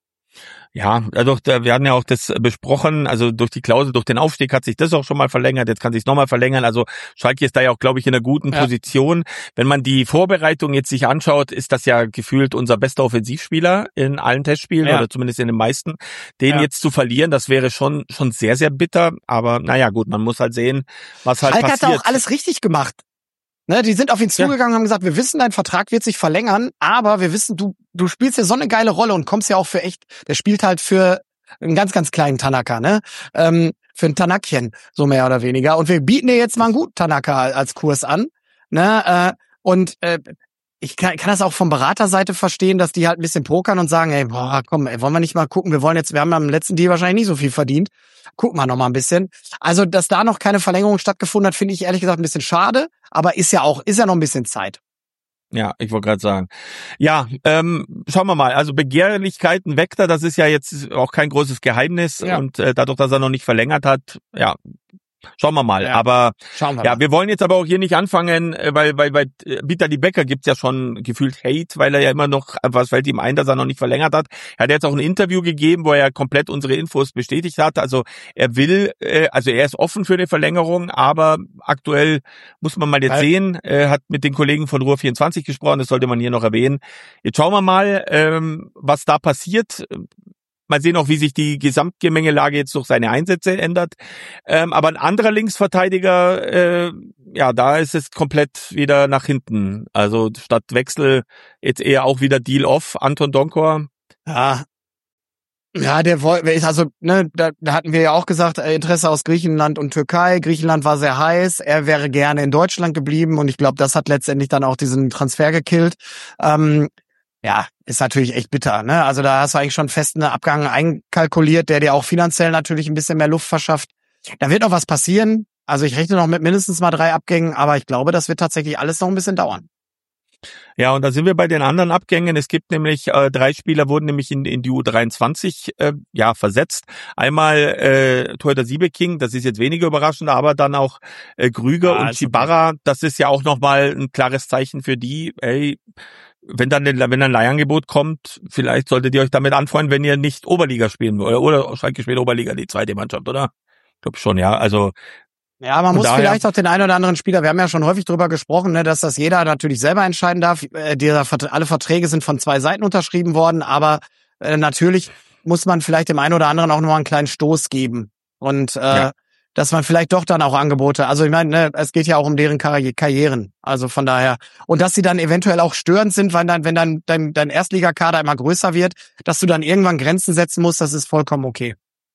Ja, also wir hatten ja auch das besprochen, also durch die Klausel, durch den Aufstieg hat sich das auch schon mal verlängert, jetzt kann sich nochmal verlängern, also Schalke ist da ja auch, glaube ich, in einer guten ja. Position. Wenn man die Vorbereitung jetzt sich anschaut, ist das ja gefühlt unser bester Offensivspieler in allen Testspielen ja. oder zumindest in den meisten. Den ja. jetzt zu verlieren, das wäre schon schon sehr, sehr bitter, aber naja gut, man muss halt sehen, was halt Schalke passiert. Schalke hat auch alles richtig gemacht. Ne, die sind auf ihn zugegangen und haben gesagt, wir wissen, dein Vertrag wird sich verlängern, aber wir wissen, du du spielst hier so eine geile Rolle und kommst ja auch für echt, der spielt halt für einen ganz, ganz kleinen Tanaka, ne? Ähm, für ein Tanakchen, so mehr oder weniger. Und wir bieten dir jetzt mal einen guten Tanaka als Kurs an, ne? Äh, und äh, ich kann, kann das auch von Beraterseite verstehen, dass die halt ein bisschen pokern und sagen, ey, boah, komm, ey, wollen wir nicht mal gucken, wir wollen jetzt, wir haben am letzten Deal wahrscheinlich nicht so viel verdient. Gucken wir noch mal ein bisschen. Also, dass da noch keine Verlängerung stattgefunden hat, finde ich ehrlich gesagt ein bisschen schade, aber ist ja auch, ist ja noch ein bisschen Zeit. Ja, ich wollte gerade sagen. Ja, ähm, schauen wir mal. Also Begehrlichkeiten weckt er, das ist ja jetzt auch kein großes Geheimnis ja. und äh, dadurch, dass er noch nicht verlängert hat, ja, schauen wir mal. Ja. Aber Schauen wir ja, mal. Wir wollen jetzt aber auch hier nicht anfangen, weil weil bei Vitali Becker gibt's ja schon gefühlt Hate, weil er ja immer noch, was fällt ihm ein, dass er noch nicht verlängert hat. Er hat jetzt auch ein Interview gegeben, wo er komplett unsere Infos bestätigt hat. Also er will, äh, also er ist offen für eine Verlängerung, aber aktuell muss man mal jetzt weil, sehen. Er hat mit den Kollegen von Ruhr vierundzwanzig gesprochen, das sollte man hier noch erwähnen. Jetzt schauen wir mal, ähm, was da passiert. Mal sehen auch, wie sich die Gesamtgemengelage jetzt durch seine Einsätze ändert. Ähm, aber ein anderer Linksverteidiger, äh, ja, da ist es komplett wieder nach hinten. Also statt Wechsel jetzt eher auch wieder Deal-Off. Anton Donkor. Ja, ja, der wollte, also ne, da, da hatten wir ja auch gesagt, Interesse aus Griechenland und Türkei. Griechenland war sehr heiß. Er wäre gerne in Deutschland geblieben und ich glaube, das hat letztendlich dann auch diesen Transfer gekillt. Ähm, Ja, ist natürlich echt bitter, ne? Also da hast du eigentlich schon fest einen Abgang einkalkuliert, der dir auch finanziell natürlich ein bisschen mehr Luft verschafft. Da wird noch was passieren. Also ich rechne noch mit mindestens mal drei Abgängen, aber ich glaube, das wird tatsächlich alles noch ein bisschen dauern. Ja, und da sind wir bei den anderen Abgängen. Es gibt nämlich äh, drei Spieler wurden nämlich in, in die U dreiundzwanzig äh, ja versetzt. Einmal äh, Torhüter Siebeking, das ist jetzt weniger überraschend, aber dann auch äh, Grüger ja, und Chibarra. Okay. Das ist ja auch nochmal ein klares Zeichen für die, ey, wenn dann wenn ein Leihangebot kommt, vielleicht solltet ihr euch damit anfreunden, wenn ihr nicht Oberliga spielen wollt. Oder, oder Schalke spielt Oberliga, die zweite Mannschaft, oder? Ich glaube schon, ja. Also ja, man muss daher vielleicht auch den einen oder anderen Spieler, wir haben ja schon häufig drüber gesprochen, ne, dass das jeder natürlich selber entscheiden darf. Äh, dieser, alle Verträge sind von zwei Seiten unterschrieben worden, aber äh, natürlich muss man vielleicht dem einen oder anderen auch noch mal einen kleinen Stoß geben. Und äh, ja. dass man vielleicht doch dann auch Angebote, also ich meine, ne, es geht ja auch um deren Karri- Karrieren, also von daher, und dass sie dann eventuell auch störend sind, weil dann, wenn dann dein, dein Erstligakader immer größer wird, dass du dann irgendwann Grenzen setzen musst, das ist vollkommen okay.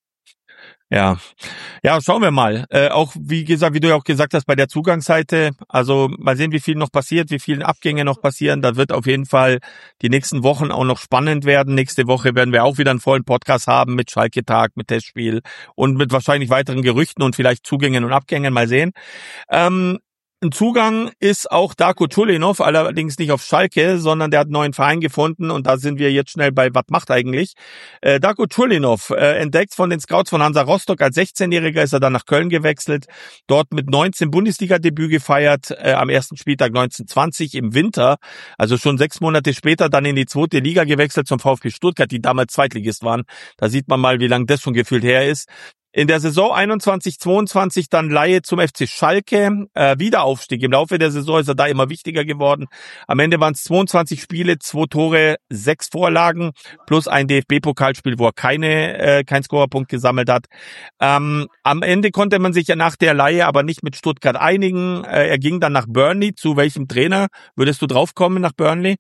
Ja, ja, schauen wir mal. Äh, auch wie gesagt, wie du ja auch gesagt hast, bei der Zugangsseite, also mal sehen, wie viel noch passiert, wie viele Abgänge noch passieren. Da wird auf jeden Fall die nächsten Wochen auch noch spannend werden. Nächste Woche werden wir auch wieder einen vollen Podcast haben mit Schalke-Tag, mit Testspiel und mit wahrscheinlich weiteren Gerüchten und vielleicht Zugängen und Abgängen. Mal sehen. Ähm, Ein Zugang ist auch Darko Chulinov, allerdings nicht auf Schalke, sondern der hat einen neuen Verein gefunden und da sind wir jetzt schnell bei, was macht eigentlich? Äh, Darko Chulinov, äh, entdeckt von den Scouts von Hansa Rostock, als sechzehnjähriger ist er dann nach Köln gewechselt, dort mit neunzehn Bundesliga-Debüt gefeiert, äh, am ersten Spieltag neunzehnhundertzwanzig im Winter, also schon sechs Monate später dann in die zweite Liga gewechselt zum VfB Stuttgart, die damals Zweitligist waren. Da sieht man mal, wie lange das schon gefühlt her ist. In der Saison einundzwanzig zweiundzwanzig dann Leihe zum F C Schalke, äh, Wiederaufstieg. Im Laufe der Saison ist er da immer wichtiger geworden. Am Ende waren es zweiundzwanzig Spiele, zwei Tore, sechs Vorlagen plus ein D F B-Pokalspiel, wo er keine äh, kein Scorerpunkt gesammelt hat. Ähm, am Ende konnte man sich ja nach der Leihe aber nicht mit Stuttgart einigen. Äh, er ging dann nach Burnley. Zu welchem Trainer würdest du draufkommen nach Burnley?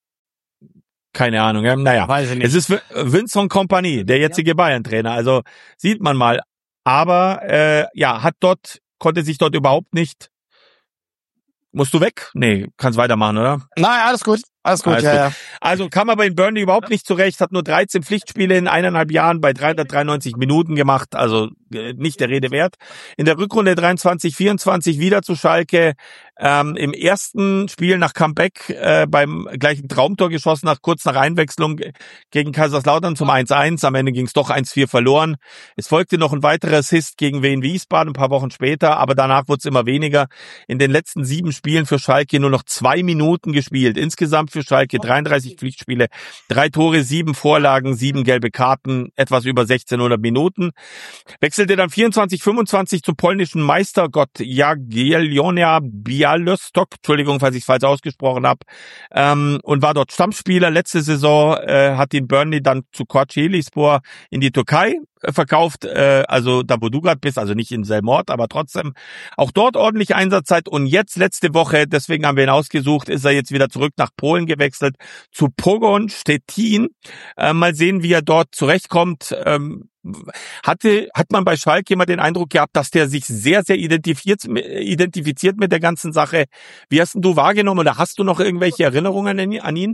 Keine Ahnung, ja. Naja, Weiß ich nicht. es ist Vincent Kompany, der jetzige Bayern-Trainer, also sieht man mal. Aber äh, ja, hat dort, konnte sich dort überhaupt nicht. Musst du weg? Nee, kannst weitermachen, oder? Nein, alles gut, alles gut, Alles ja, gut. ja. Also kam aber in Burnley überhaupt nicht zurecht, hat nur dreizehn Pflichtspiele in eineinhalb Jahren bei dreihundertdreiundneunzig Minuten gemacht, also äh, nicht der Rede wert. In der Rückrunde dreiundzwanzig vierundzwanzig wieder zu Schalke, ähm, im ersten Spiel nach Comeback äh, beim gleichen Traumtor geschossen, nach kurz nach Einwechslung gegen Kaiserslautern zum eins eins, am Ende ging es doch eins vier verloren. Es folgte noch ein weiterer Assist gegen Wien Wiesbaden ein paar Wochen später, aber danach wurde es immer weniger. In den letzten sieben Spielen für Schalke nur noch zwei Minuten gespielt. Insgesamt für Schalke dreiunddreißig Pflichtspiele, drei Tore, sieben Vorlagen, sieben gelbe Karten, etwas über sechzehnhundert Minuten. Wechselte dann vierundzwanzig fünfundzwanzig zum polnischen Meistergott Jagiellonia Białystok, Entschuldigung, falls ich es falsch ausgesprochen habe, ähm, und war dort Stammspieler. Letzte Saison äh, hat ihn Burnley dann zu Kocaelispor in die Türkei verkauft, äh, also da wo du gerade bist, also nicht in selben Ort, aber trotzdem auch dort ordentlich Einsatzzeit. Und jetzt letzte Woche, deswegen haben wir ihn ausgesucht, ist er jetzt wieder zurück nach Polen gewechselt zu Pogoń Szczecin. Äh, mal sehen, wie er dort zurechtkommt. Ähm, hatte, hat man bei Schalke immer den Eindruck gehabt, dass der sich sehr, sehr identifiziert, identifiziert mit der ganzen Sache. Wie hast denn du wahrgenommen oder hast du noch irgendwelche Erinnerungen an ihn? An ihn?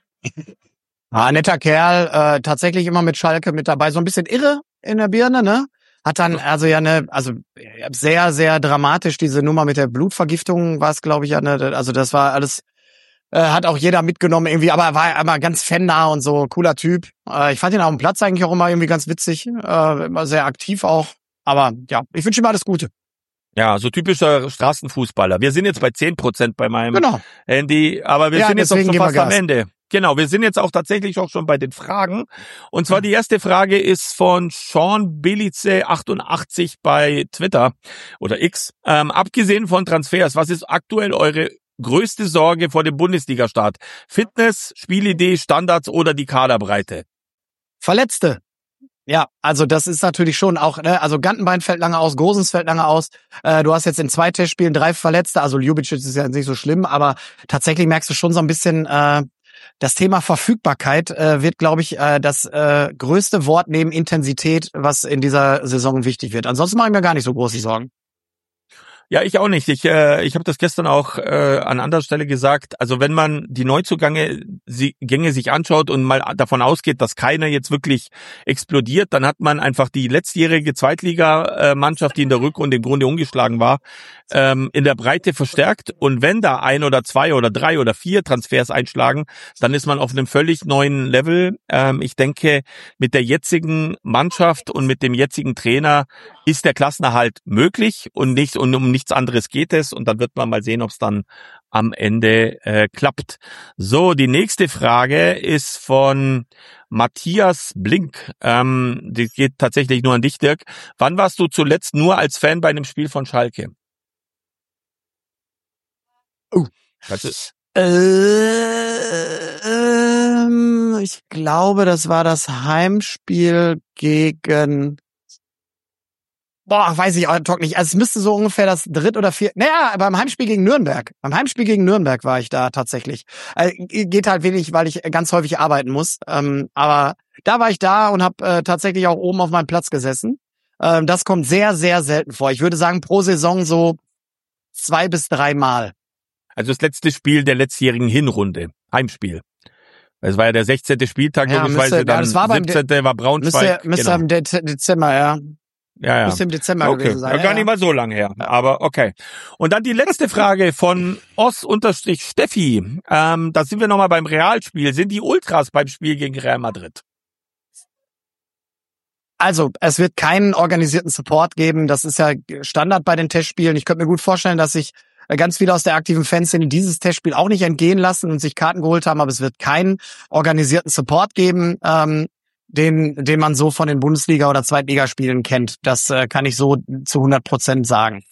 Ah, netter Kerl, äh, tatsächlich immer mit Schalke mit dabei, so ein bisschen irre in der Birne, ne? Hat dann also ja eine, also sehr, sehr dramatisch diese Nummer mit der Blutvergiftung war es, glaube ich, ja, ne? Also das war alles, äh, hat auch jeder mitgenommen irgendwie, aber er war immer ganz fannah und so, cooler Typ. Äh, ich fand ihn auf dem Platz eigentlich auch immer irgendwie ganz witzig, äh, immer sehr aktiv auch. Aber ja, ich wünsche ihm alles Gute. Ja, so typischer Straßenfußballer. Wir sind jetzt bei zehn Prozent bei meinem Genau. Handy, aber wir Ja, sind jetzt auch deswegen schon geben wir fast am Gas. Ende. Genau, wir sind jetzt auch tatsächlich auch schon bei den Fragen. Und zwar die erste Frage ist von Sean Belize achtundachtzig bei Twitter oder X. Ähm, abgesehen von Transfers, was ist aktuell eure größte Sorge vor dem Bundesliga-Start? Fitness, Spielidee, Standards oder die Kaderbreite? Verletzte. Ja, also das ist natürlich schon auch, ne, also Gantenbein fällt lange aus, Gosens fällt lange aus. Äh, du hast jetzt in zwei Testspielen drei Verletzte, also Ljubicic ist ja nicht so schlimm, aber tatsächlich merkst du schon so ein bisschen, äh, das Thema Verfügbarkeit äh, wird, glaube ich, äh, das äh, größte Wort neben Intensität, was in dieser Saison wichtig wird. Ansonsten mache ich mir gar nicht so große Sorgen. Ja, ich auch nicht. Ich äh, ich habe das gestern auch äh, an anderer Stelle gesagt. Also wenn man die Neuzugänge sie, Gänge sich anschaut und mal davon ausgeht, dass keiner jetzt wirklich explodiert, dann hat man einfach die letztjährige Zweitligamannschaft, die in der Rückrunde im Grunde ungeschlagen war, ähm, in der Breite verstärkt. Und wenn da ein oder zwei oder drei oder vier Transfers einschlagen, dann ist man auf einem völlig neuen Level. Ähm, ich denke, mit der jetzigen Mannschaft und mit dem jetzigen Trainer ist der Klassenerhalt möglich und nicht und um nichts anderes geht es. Und dann wird man mal sehen, ob es dann am Ende äh, klappt. So, die nächste Frage ist von Matthias Blink. Ähm, die geht tatsächlich nur an dich, Dirk. Wann warst du zuletzt nur als Fan bei einem Spiel von Schalke? Oh. Das ist Äh, ähm, ich glaube, das war das Heimspiel gegen Boah, weiß ich ad hoc nicht. Also es müsste so ungefähr das dritt oder vier. Naja, beim Heimspiel gegen Nürnberg. Beim Heimspiel gegen Nürnberg war ich da tatsächlich. Also, geht halt wenig, weil ich ganz häufig arbeiten muss. Ähm, aber da war ich da und habe äh, tatsächlich auch oben auf meinem Platz gesessen. Ähm, das kommt sehr, sehr selten vor. Ich würde sagen, pro Saison so zwei bis drei Mal. Also das letzte Spiel der letztjährigen Hinrunde. Heimspiel. Es war ja der sechzehnte Spieltag, Ja, logischerweise. müsste, dann ja, das war beim siebzehnte war Braunschweig. Müsste, müsste genau. im De- Dezember, ja. Ja, ja. Müsste im Dezember okay. gewesen sein. Ja, gar nicht mal so lange her, aber okay. Und dann die letzte Frage von Os-Steffi. Ähm, da sind wir nochmal beim Realspiel. Sind die Ultras beim Spiel gegen Real Madrid? Also, es wird keinen organisierten Support geben. Das ist ja Standard bei den Testspielen. Ich könnte mir gut vorstellen, dass sich ganz viele aus der aktiven Fanszene dieses Testspiel auch nicht entgehen lassen und sich Karten geholt haben, aber es wird keinen organisierten Support geben. Ähm, den den man so von den Bundesliga- oder Zweitligaspielen kennt. Das äh, kann ich so zu hundert Prozent sagen.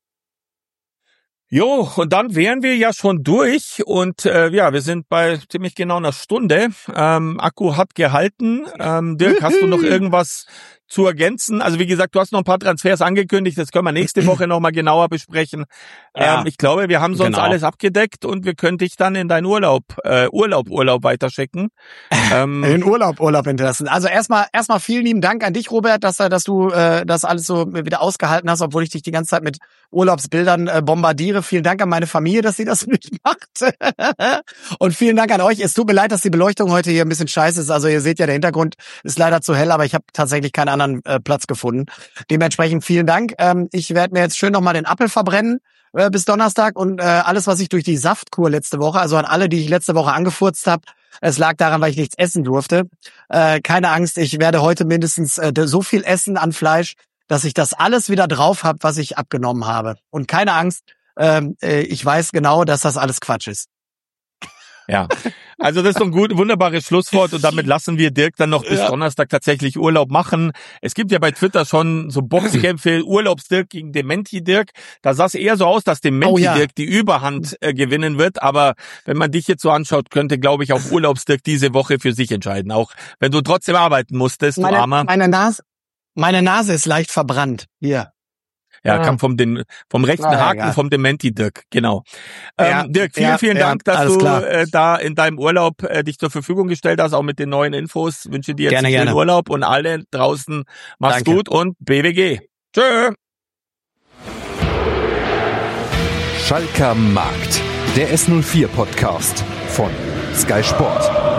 Jo, und dann wären wir ja schon durch und äh, ja, wir sind bei ziemlich genau einer Stunde. Ähm, Akku hat gehalten. Ähm, Dirk, hast du noch irgendwas zu ergänzen? Also wie gesagt, du hast noch ein paar Transfers angekündigt, das können wir nächste Woche nochmal genauer besprechen. Ja, ähm, ich glaube, wir haben sonst genau. alles abgedeckt und wir können dich dann in deinen Urlaub, äh, Urlaub, Urlaub weiterschicken. Ähm, in den Urlaub, Urlaub hinterlassen. Also erstmal erstmal vielen lieben Dank an dich, Robert, dass, dass du äh, das alles so wieder ausgehalten hast, obwohl ich dich die ganze Zeit mit Urlaubsbildern äh, bombardiere. Vielen Dank an meine Familie, dass sie das mitmacht. Und vielen Dank an euch. Es tut mir leid, dass die Beleuchtung heute hier ein bisschen scheiße ist. Also ihr seht ja, der Hintergrund ist leider zu hell, aber ich habe tatsächlich keinen anderen äh, Platz gefunden. Dementsprechend vielen Dank. Ähm, ich werde mir jetzt schön nochmal den Apfel verbrennen äh, bis Donnerstag und äh, alles, was ich durch die Saftkur letzte Woche, also an alle, die ich letzte Woche angefurzt habe, es lag daran, weil ich nichts essen durfte. Äh, keine Angst, ich werde heute mindestens äh, so viel essen an Fleisch, dass ich das alles wieder drauf habe, was ich abgenommen habe. Und keine Angst, ähm, äh, ich weiß genau, dass das alles Quatsch ist. Ja, also das ist so ein gut, wunderbares Schlusswort und damit lassen wir Dirk dann noch bis ja. Donnerstag tatsächlich Urlaub machen. Es gibt ja bei Twitter schon so Boxkämpfe, Urlaubsdirk gegen Dementi-Dirk. Da sah es eher so aus, dass Dementi-Dirk oh, ja. die Überhand äh, gewinnen wird, aber wenn man dich jetzt so anschaut, könnte, glaube ich, auch Urlaubsdirk diese Woche für sich entscheiden, auch wenn du trotzdem arbeiten musstest, meine, du Armer. Meine Nase, meine Nase ist leicht verbrannt, hier. Ja, kam vom den, vom rechten ah, Haken, ja. vom Dementi-Dirk, genau. Ja, ähm, Dirk, vielen, ja, vielen ja, Dank, dass du klar. äh, da in deinem Urlaub äh, dich zur Verfügung gestellt hast, auch mit den neuen Infos. Wünsche dir jetzt gerne, einen schönen gerne. Urlaub und alle draußen mach's Danke. gut und B W G. Tschö. Schalker Markt, der S null vier Podcast von Sky Sport.